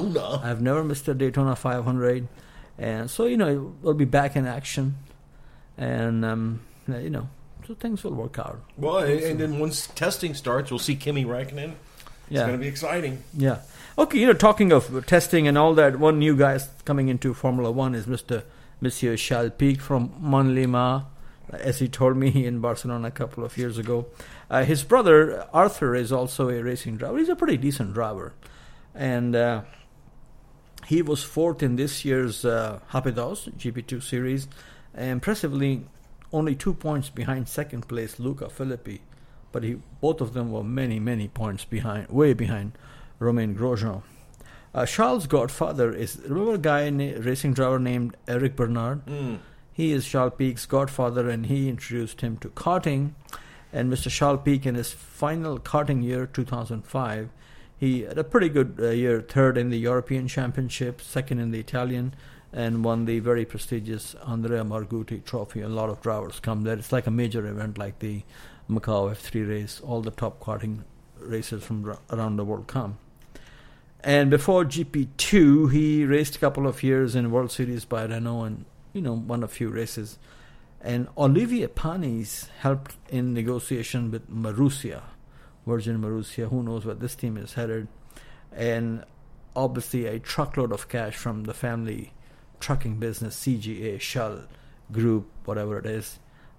Daytona 500, and so we'll be back in action, and so things will work out.
Well, and then once testing starts, we'll see Kimi Räikkönen. It's going to be exciting.
Yeah. Okay, talking of testing and all that, one new guy coming into Formula One is Monsieur Charles Pic from Monlima, as he told me in Barcelona a couple of years ago. His brother, Arthur, is also a racing driver. He's a pretty decent driver. And he was fourth in this year's Rapidos GP2 series. Impressively, only 2 points behind second place Luca Filippi. But both of them were many, many points behind, way behind Romain Grosjean. Charles' godfather is, remember a guy, racing driver named Eric Bernard? He is Charles Pic's godfather, and he introduced him to karting. And Mr. Charles Pic, in his final karting year, 2005, he had a pretty good year, third in the European Championship, second in the Italian, and won the very prestigious Andrea Margutti Trophy. A lot of drivers come there. It's like a major event like the Macau F3 race. All the top karting racers from around the world come. And before GP2, he raced a couple of years in World Series by Renault and, won a few races. And Olivier Panis helped in negotiation with Marussia, Virgin Marussia. Who knows where this team is headed. And obviously a truckload of cash from the family trucking business, CGA, Shell Group, whatever it is,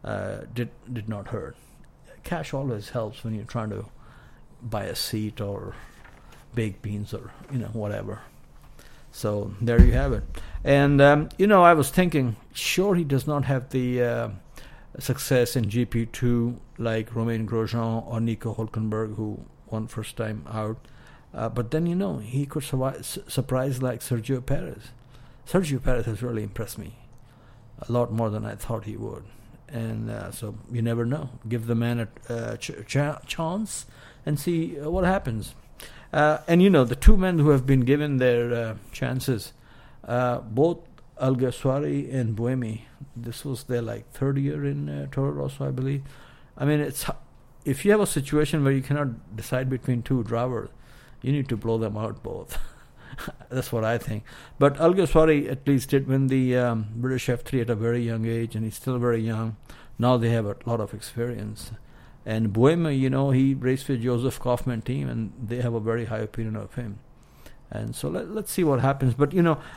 did not hurt. Cash always helps when you're trying to buy a seat or baked beans or whatever. So there you have it. And I was thinking, sure, he does not have the success in GP2 like Romain Grosjean or Nico Hülkenberg, who won first time out. But then he could surprise like Sergio Perez. Sergio Perez has really impressed me a lot more than I thought he would. And so you never know. Give the man a chance and see what happens. And the two men who have been given their chances, both Alguersuari and Buemi, this was their third year in Toro Rosso, I believe. I mean, if you have a situation where you cannot decide between two drivers, you need to blow them out both. That's what I think. But Alguersuari at least did win the British F3 at a very young age, and he's still very young. Now they have a lot of experience. And Buemi, he raced with Joseph Kaufman team, and they have a very high opinion of him. And so let's see what happens. But,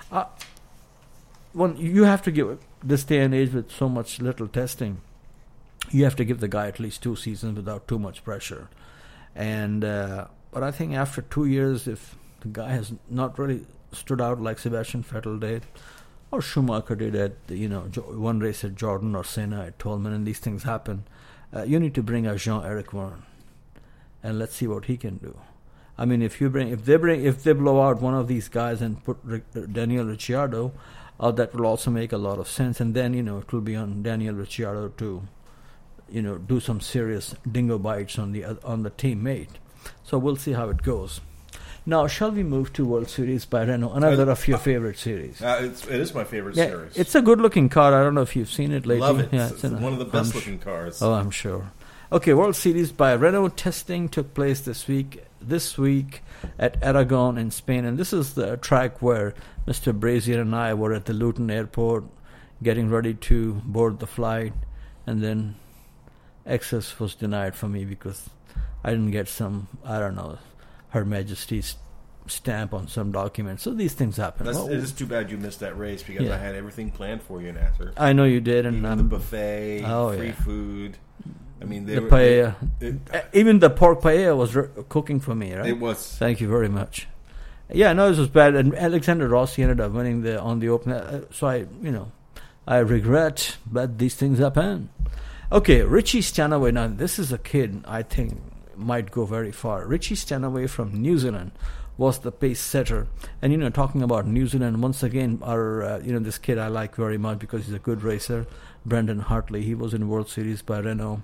when you have to give, this day and age with so much little testing, you have to give the guy at least 2 seasons without too much pressure. And but I think after 2 years, if the guy has not really stood out like Sebastian Vettel did, or Schumacher did at one race at Jordan or Senna at Tolman, and these things happen, you need to bring a Jean-Eric Vergne, and let's see what he can do. I mean, if they blow out one of these guys and put Daniel Ricciardo, that will also make a lot of sense. And then it will be on Daniel Ricciardo to do some serious dingo bites on the teammate. So we'll see how it goes. Now, shall we move to World Series by Renault, another of your favorite series?
It is my favorite series.
It's a good-looking car. I don't know if you've seen it lately.
Love it.
Yeah,
it's one of the best-looking cars.
Oh, I'm sure. Okay, World Series by Renault testing took place this week at Aragon in Spain. And this is the track where Mr. Brazier and I were at the Luton airport getting ready to board the flight. And then access was denied for me because I didn't get Her Majesty's stamp on some document. So these things happen.
It is too bad you missed that race because I had everything planned for you, Nasser.
I know you did. And
the buffet, free food. I mean,
the paella. Even the pork paella was cooking for me, right?
It was.
Thank you very much. Yeah, no, this was bad. And Alexander Rossi ended up winning on the open. So I regret, but these things happen. Okay, Richie Stanaway. Now, this is a kid, I think, might go very far. Richie Stanaway from New Zealand was the pace setter. And, talking about New Zealand, once again, our, this kid I like very much because he's a good racer, Brendan Hartley. He was in World Series by Renault.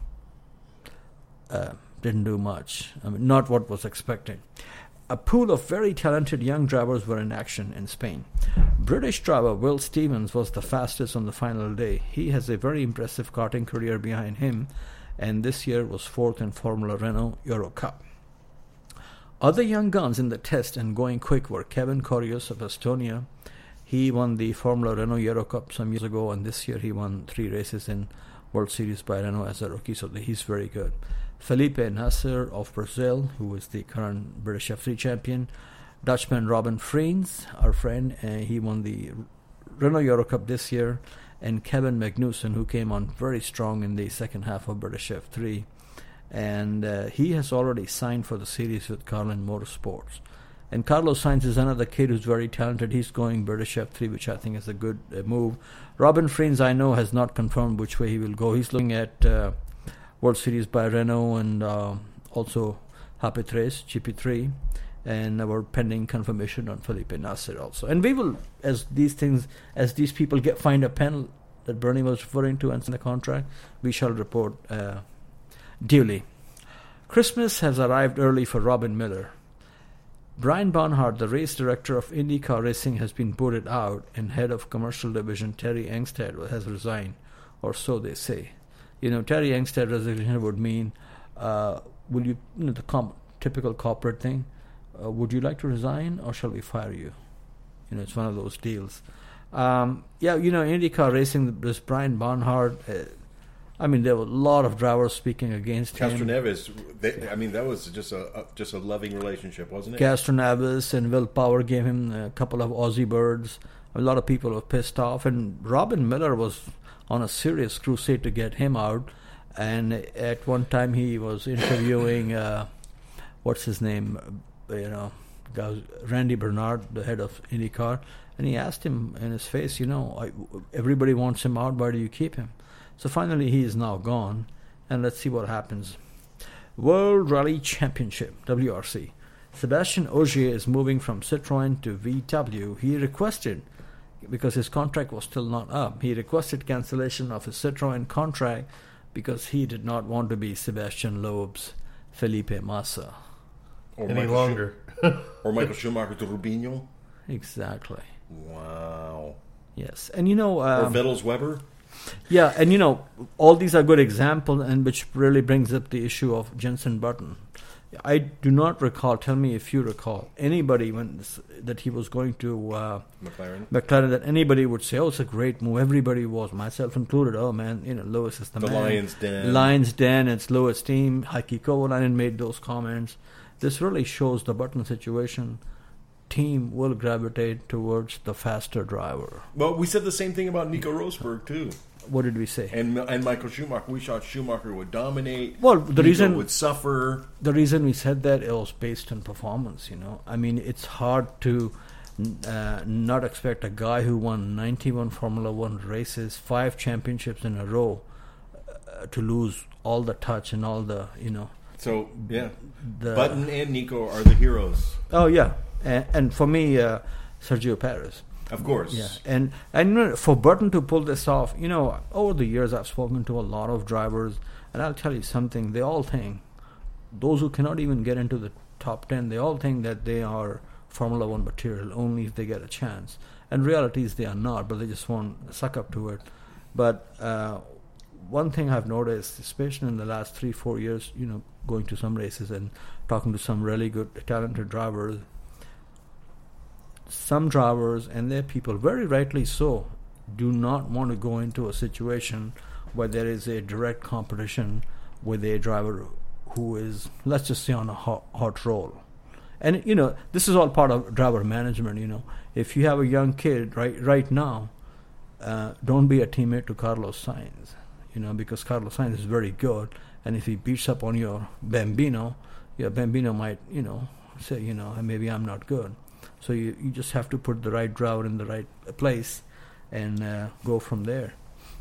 Didn't do much. I mean, not what was expected. A pool of very talented young drivers were in action in Spain. British driver Will Stevens was the fastest on the final day. He has a very impressive karting career behind him, and this year was fourth in Formula Renault Euro Cup. Other young guns in the test and going quick were Kevin Korios of Estonia. He won the Formula Renault Euro Cup some years ago, and this year he won 3 races in World Series by Renault as a rookie, so he's very good. Felipe Nasser of Brazil, who is the current British F3 champion. Dutchman Robin Freens, our friend, he won the Renault Euro Cup this year. And Kevin Magnussen, who came on very strong in the second half of British F3. And he has already signed for the series with Carlin Motorsports. And Carlos Sainz is another kid who's very talented. He's going British F3, which I think is a good move. Robin Freens, I know, has not confirmed which way he will go. He's looking at World Series by Renault and also HP3, GP3. And we're pending confirmation on Felipe Nasser also. And we will, as these people find a pen that Bernie was referring to and in the contract, we shall report duly. Christmas has arrived early for Robin Miller. Brian Barnhart, the race director of IndyCar Racing, has been booted out, and head of commercial division Terry Engstead has resigned, or so they say. Terry Engstead resignation would mean, will you, typical corporate thing, would you like to resign or shall we fire you? It's one of those deals. IndyCar Racing, this Brian Barnhart, there were a lot of drivers speaking against him.
Castroneves, that was just a loving relationship, wasn't it?
Castroneves and Will Power gave him a couple of Aussie birds. A lot of people were pissed off, and Robin Miller was on a serious crusade to get him out. And at one time he was interviewing, what's his name, Randy Bernard, the head of IndyCar, and he asked him in his face, everybody wants him out, why do you keep him? So finally he is now gone, and let's see what happens. World Rally Championship, WRC. Sebastian Ogier is moving from Citroën to VW. He requested, because his contract was still not up, he requested cancellation of his Citroën contract because he did not want to be Sebastian Loeb's Felipe Massa.
Or
any longer.
Or Michael Schumacher to Rubinho.
Exactly.
Wow.
Yes. And
or Vettel's Weber.
Yeah, and all these are good examples, and which really brings up the issue of Jenson Button. I do not recall, tell me if you recall, anybody that he was going to McLaren, that anybody would say, it's a great move. Everybody was, myself included, Lewis is the man. Lion's Den, it's Lewis' team. Heikki Kovalainen made those comments. This really shows the Button situation. Team will gravitate towards the faster driver.
Well, we said the same thing about Nico Rosberg, too.
What did we say?
And Michael Schumacher. We thought Schumacher would dominate.
Well, the reason
would suffer.
The reason we said that, it was based on performance. It's hard to not expect a guy who won 91 Formula One races, 5 championships in a row, to lose all the touch and all the
So yeah, Button and Nico are the heroes.
Oh yeah, and for me, Sergio Perez.
Of course.
Yeah, and for Button to pull this off, over the years I've spoken to a lot of drivers, and I'll tell you something, they all think, those who cannot even get into the top 10, they all think that they are Formula One material only if they get a chance. And reality is they are not, but they just won't suck up to it. But one thing I've noticed, especially in the last 3-4 years, going to some races and talking to some really good, talented drivers, some drivers, and their people, very rightly so, do not want to go into a situation where there is a direct competition with a driver who is, let's just say, on a hot roll. And, this is all part of driver management, If you have a young kid right now, don't be a teammate to Carlos Sainz, because Carlos Sainz is very good. And if he beats up on your Bambino, your Bambino might, say, maybe I'm not good. So you just have to put the right driver in the right place and go from there.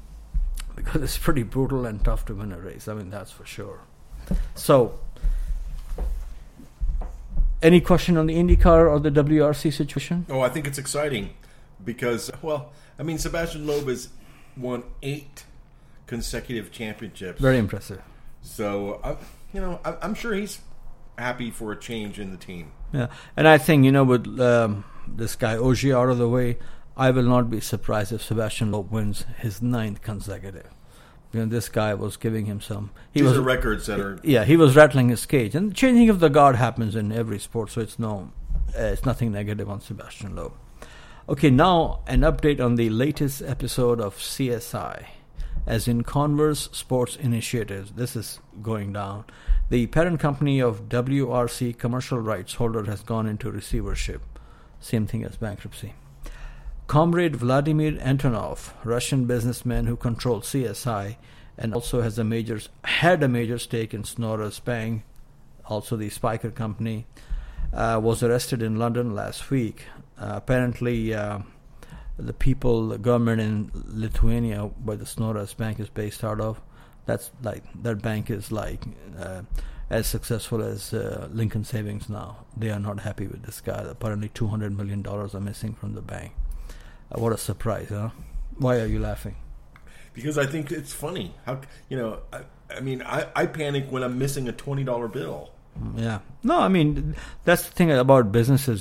Because it's pretty brutal and tough to win a race. That's for sure. So Any question on the IndyCar or the WRC situation?
Oh, I think it's exciting because, well, I mean, Sebastian Loeb has won 8 consecutive championships.
Very impressive.
So, I'm sure he's happy for a change in the team.
Yeah, and I think, with this guy Ogier out of the way, I will not be surprised if Sebastian Loeb wins his 9th consecutive. This guy was giving him some...
These are records that are...
Yeah, he was rattling his cage. And changing of the guard happens in every sport, so it's nothing negative on Sebastian Loeb. Okay, now an update on the latest episode of CSI. As in Converse Sports Initiatives, this is going down. The parent company of WRC commercial rights holder has gone into receivership. Same thing as bankruptcy. Comrade Vladimir Antonov, Russian businessman who controls CSI and also had a major stake in Snorres Bank, also the Spiker company, was arrested in London last week. Apparently, the government in Lithuania, where the Snorres Bank is based out of, that bank is as successful as Lincoln Savings now. They are not happy with this guy. Apparently, $200 million are missing from the bank. What a surprise, huh? Why are you laughing?
Because I think it's funny. How I panic when I'm missing a $20 bill.
Yeah. No, I mean, that's the thing about businesses,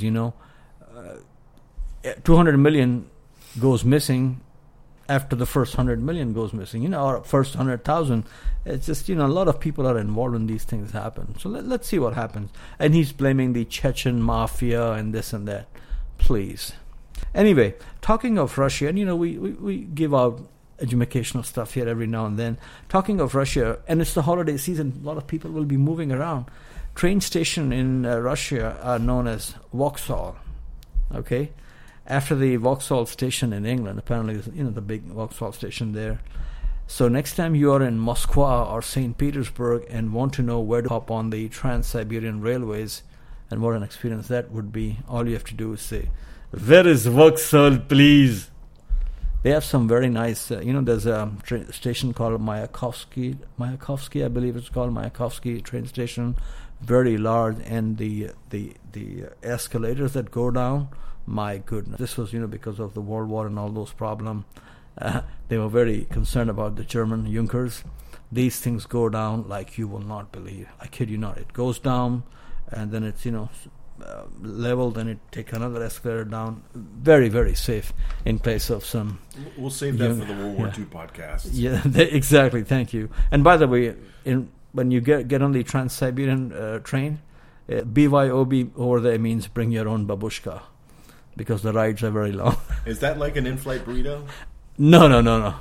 200 million goes missing after the first 100 million goes missing, or first 100,000. It's just, a lot of people are involved when these things happen. So let's see what happens. And he's blaming the Chechen mafia and this and that. Please. Anyway, talking of Russia, and we give out educational stuff here every now and then. Talking of Russia, and it's the holiday season, a lot of people will be moving around. Train station in Russia are known as Vauxhall. Okay, after the Vauxhall station in England, apparently, the big Vauxhall station there. So next time you are in Moscow or St. Petersburg and want to know where to hop on the Trans-Siberian Railways and what an experience that would be, all you have to do is say, "Where is Vauxhall, please?" They have some very nice, there's a station called Mayakovsky, I believe it's called Mayakovsky train station, very large, and the escalators that go down, my goodness. This was, because of the World War and all those problems. They were very concerned about the German Junkers. These things go down like you will not believe. I kid you not. It goes down, and then it's, level, then it take another escalator down. Very, very safe in case of some...
We'll save that for the World War II podcast.
Yeah, exactly. Thank you. And by the way, when you get on the Trans-Siberian train, BYOB over there means bring your own babushka, because the rides are very long.
Is that like an in-flight burrito?
No.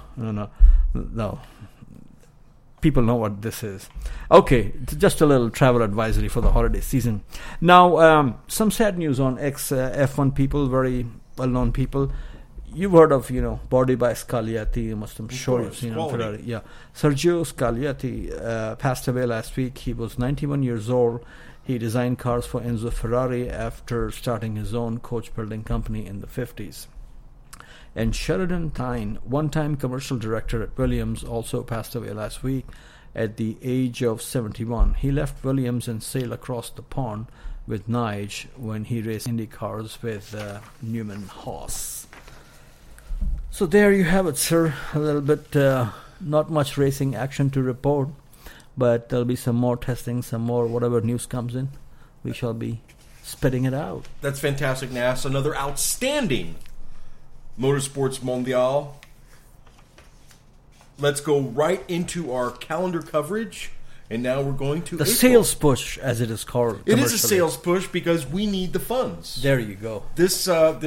People know what this is. Okay, just a little travel advisory for the holiday season. Now, some sad news on ex-F1 people, very well-known people. You've heard of, Body by Scaglietti. I'm sure you've seen him. Ferrari. Yeah. Sergio Scaglietti passed away last week. He was 91 years old. He designed cars for Enzo Ferrari after starting his own coach-building company in the 50s. And Sheridan Tyne, one-time commercial director at Williams, also passed away last week at the age of 71. He left Williams and sailed across the pond with Nige when he raced Indy cars with Newman Haas. So there you have it, sir. A little bit, not much racing action to report, but there'll be some more testing, some more whatever news comes in. We shall be spitting it out.
That's fantastic, Nas. Another outstanding Motorsports Mondial. Let's go right into our calendar coverage, and now we're going to
the
April.
Sales push, as it is called.
It is a sales push because we need the funds.
There you go.
This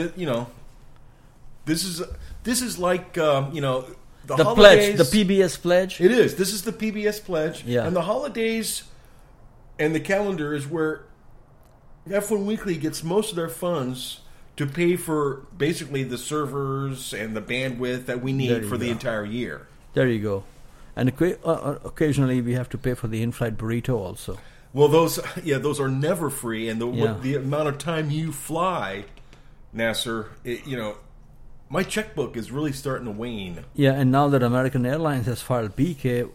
is like the holidays,
pledge, the PBS pledge.
It is. This is the PBS pledge,
yeah.
And the holidays and the calendar is where F1 Weekly gets most of their funds to pay for basically the servers and the bandwidth that we need for the entire year.
There you go. And occasionally we have to pay for the in-flight burrito also.
Well, those are never free, and the amount of time you fly, Nasser, my checkbook is really starting to wane.
Yeah, and now that American Airlines has filed BK,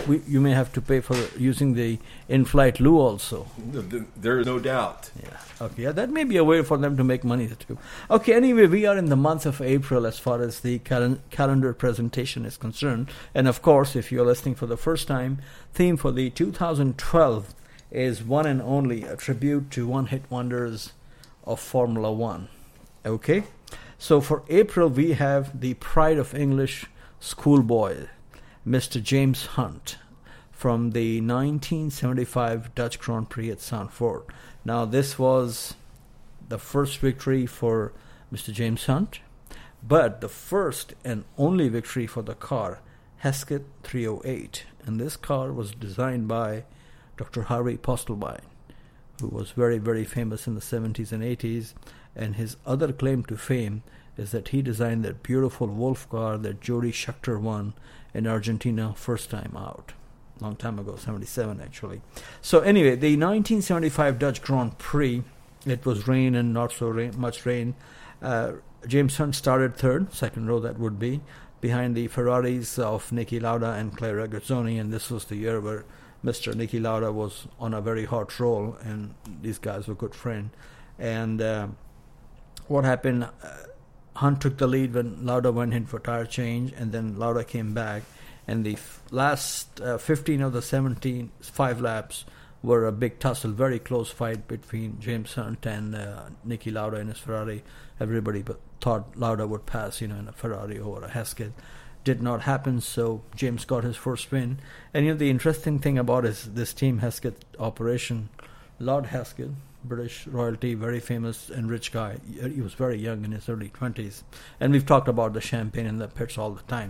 you may have to pay for using the in-flight loo also.
There is no doubt.
Yeah. Okay. Yeah, that may be a way for them to make money too. Okay. Anyway, we are in the month of April as far as the calendar presentation is concerned, and of course, if you're listening for the first time, theme for the 2012 is one and only a tribute to one-hit wonders of Formula One. Okay. So for April, we have the pride of English schoolboy, Mr. James Hunt, from the 1975 Dutch Grand Prix at Zandvoort. Now, this was the first victory for Mr. James Hunt, but the first and only victory for the car, Hesketh 308. And this car was designed by Dr. Harvey Postelbein, who was very, very famous in the 70s and 80s. And his other claim to fame is that he designed that beautiful Wolf car that Jody Scheckter won in Argentina first time out. Long time ago, 77 actually. So anyway, the 1975 Dutch Grand Prix, it was rain and not so much rain. James Hunt started third, second row that would be, behind the Ferraris of Niki Lauda and Claire Regazzoni, and this was the year where Mr. Niki Lauda was on a very hot roll, and these guys were good friends. And what happened, Hunt took the lead when Lauda went in for tire change, and then Lauda came back, and the last 15 of the 75 laps were a big tussle, very close fight between James Hunt and Niki Lauda in his Ferrari. Everybody thought Lauda would pass, in a Ferrari over a Hesketh. Did not happen, so James got his first win. And the interesting thing about this Team Hesketh operation, Lord Hesketh, British royalty, very famous and rich guy. He was very young, in his early 20s. And we've talked about the champagne in the pits all the time.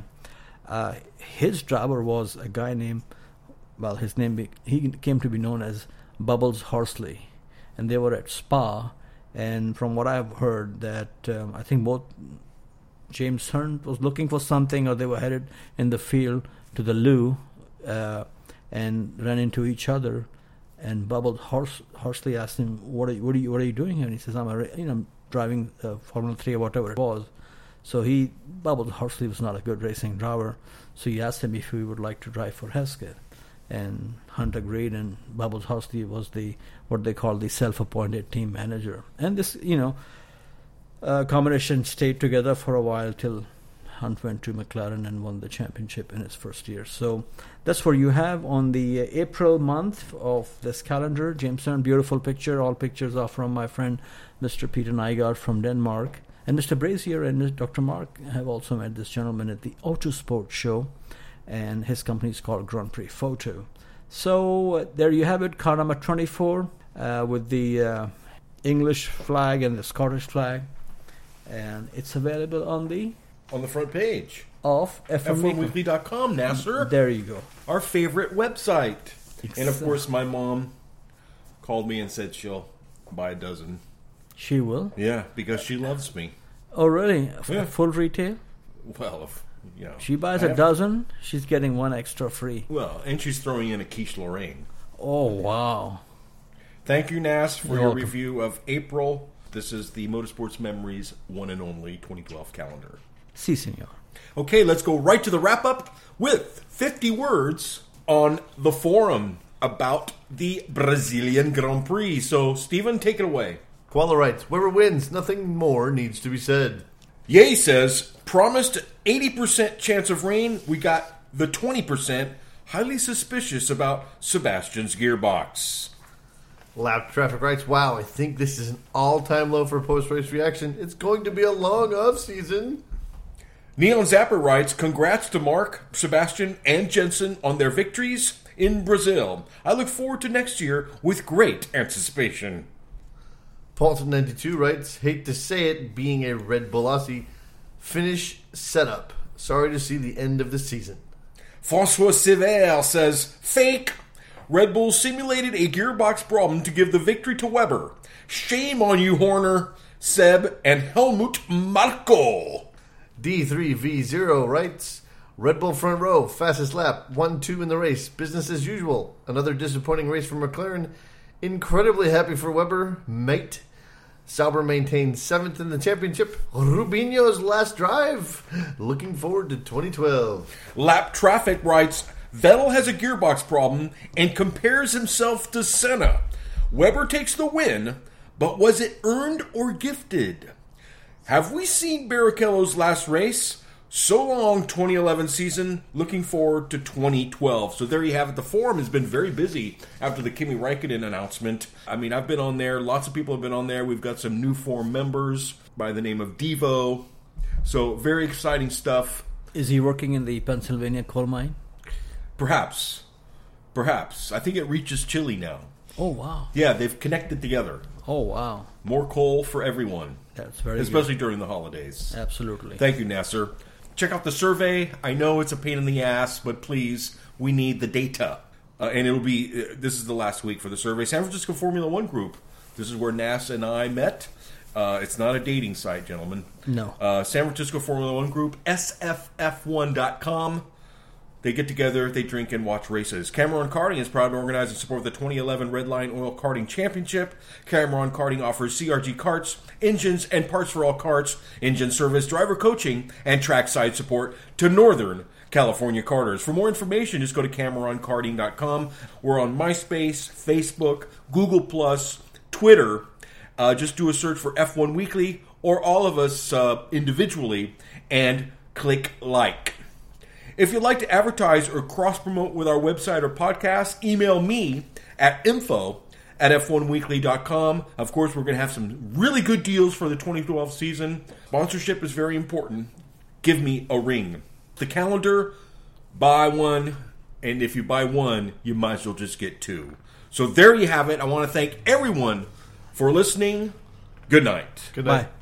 His driver was a guy named, he came to be known as Bubbles Horsley. And they were at Spa. And from what I've heard, that I think both James Hunt was looking for something, or they were headed in the field to the loo and ran into each other. And Bubbles Horsley asked him, "What are you doing here?" And he says, "I'm driving Formula 3 or whatever it was." So Bubbles Horsley was not a good racing driver, so he asked him if he would like to drive for Hesketh. And Hunt agreed, and Bubbles Horsley was what they call the self-appointed team manager. And this, combination stayed together for a while till Hunt went to McLaren and won the championship in his first year. So that's what you have on the April month of this calendar. James Hunt, beautiful picture. All pictures are from my friend Mr. Peter Nygaard from Denmark. And Mr. Brazier and Dr. Mark have also met this gentleman at the Autosport show. And his company is called Grand Prix Photo. So there you have it, car number 24 with the English flag and the Scottish flag. And it's available on the
front page
of
F1weekly.com, Nasser.
There you go.
Our favorite website. And of course, my mom called me and said she'll buy a dozen.
She will?
Yeah, because she loves me.
Oh, really?
Yeah.
Full retail?
Well,
she buys a dozen, she's getting one extra free.
Well, and she's throwing in a quiche Lorraine.
Oh, wow.
Thank you, Nas, for
You're
your
welcome.
review of April. This is the Motorsports Memories one and only 2012 calendar.
Si, senor.
Okay, let's go right to the wrap-up with 50 words on the forum about the Brazilian Grand Prix. So, Stephen, take it away.
Koala writes, "Whoever wins, nothing more needs to be said."
Ye says, promised 80% chance of rain. We got the 20%. Highly suspicious about Sebastian's gearbox.
Lap Traffic writes, "Wow, I think this is an all-time low for post-race reaction. It's going to be a long off-season."
Neon Zapper writes, congrats to Mark, Sebastian, and Jensen on their victories in Brazil. I look forward to next year with great anticipation.
Paulson92 writes, "Hate to say it, being a Red Bull Aussie, finish setup. Sorry to see the end of the season."
François Sever says, fake. Red Bull simulated a gearbox problem to give the victory to Weber. Shame on you, Horner, Seb, and Helmut Marko.
D3V0 writes, "Red Bull front row, fastest lap, 1-2 in the race, business as usual. Another disappointing race for McLaren. Incredibly happy for Weber, mate. Sauber maintains 7th in the championship. Rubinho's last drive. Looking forward to 2012.
Lap Traffic writes, Vettel has a gearbox problem and compares himself to Senna. Webber takes the win, but was it earned or gifted? Have we seen Barrichello's last race? So long, 2011 season. Looking forward to 2012. So there you have it. The forum has been very busy after the Kimi Räikkönen announcement. I mean, I've been on there. Lots of people have been on there. We've got some new forum members by the name of Devo. So very exciting stuff.
Is he working in the Pennsylvania coal mine?
Perhaps. I think it reaches Chile now.
Oh, wow.
Yeah, they've connected together.
Oh, wow.
More coal for everyone.
That's very
Especially during the holidays.
Absolutely.
Thank you, Nasser. Check out the survey. I know it's a pain in the ass, but please, we need the data. And it'll be, this is the last week for the survey. San Francisco Formula One Group. This is where Nas and I met. It's not a dating site, gentlemen.
No.
San Francisco Formula One Group, sff1.com. They get together, they drink, and watch races. Cameron Karting is proud to organize and support the 2011 Red Line Oil Karting Championship. Cameron Karting offers CRG karts, engines, and parts for all karts, engine service, driver coaching, and trackside support to Northern California karters. For more information, just go to CameronKarting.com. We're on MySpace, Facebook, Google+, Twitter. Just do a search for F1 Weekly or all of us individually and click like. If you'd like to advertise or cross-promote with our website or podcast, email me at info@f1weekly.com. Of course, we're going to have some really good deals for the 2012 season. Sponsorship is very important. Give me a ring. The calendar, buy one, and if you buy one, you might as well just get two. So there you have it. I want to thank everyone for listening. Good night.
Good night.
Bye.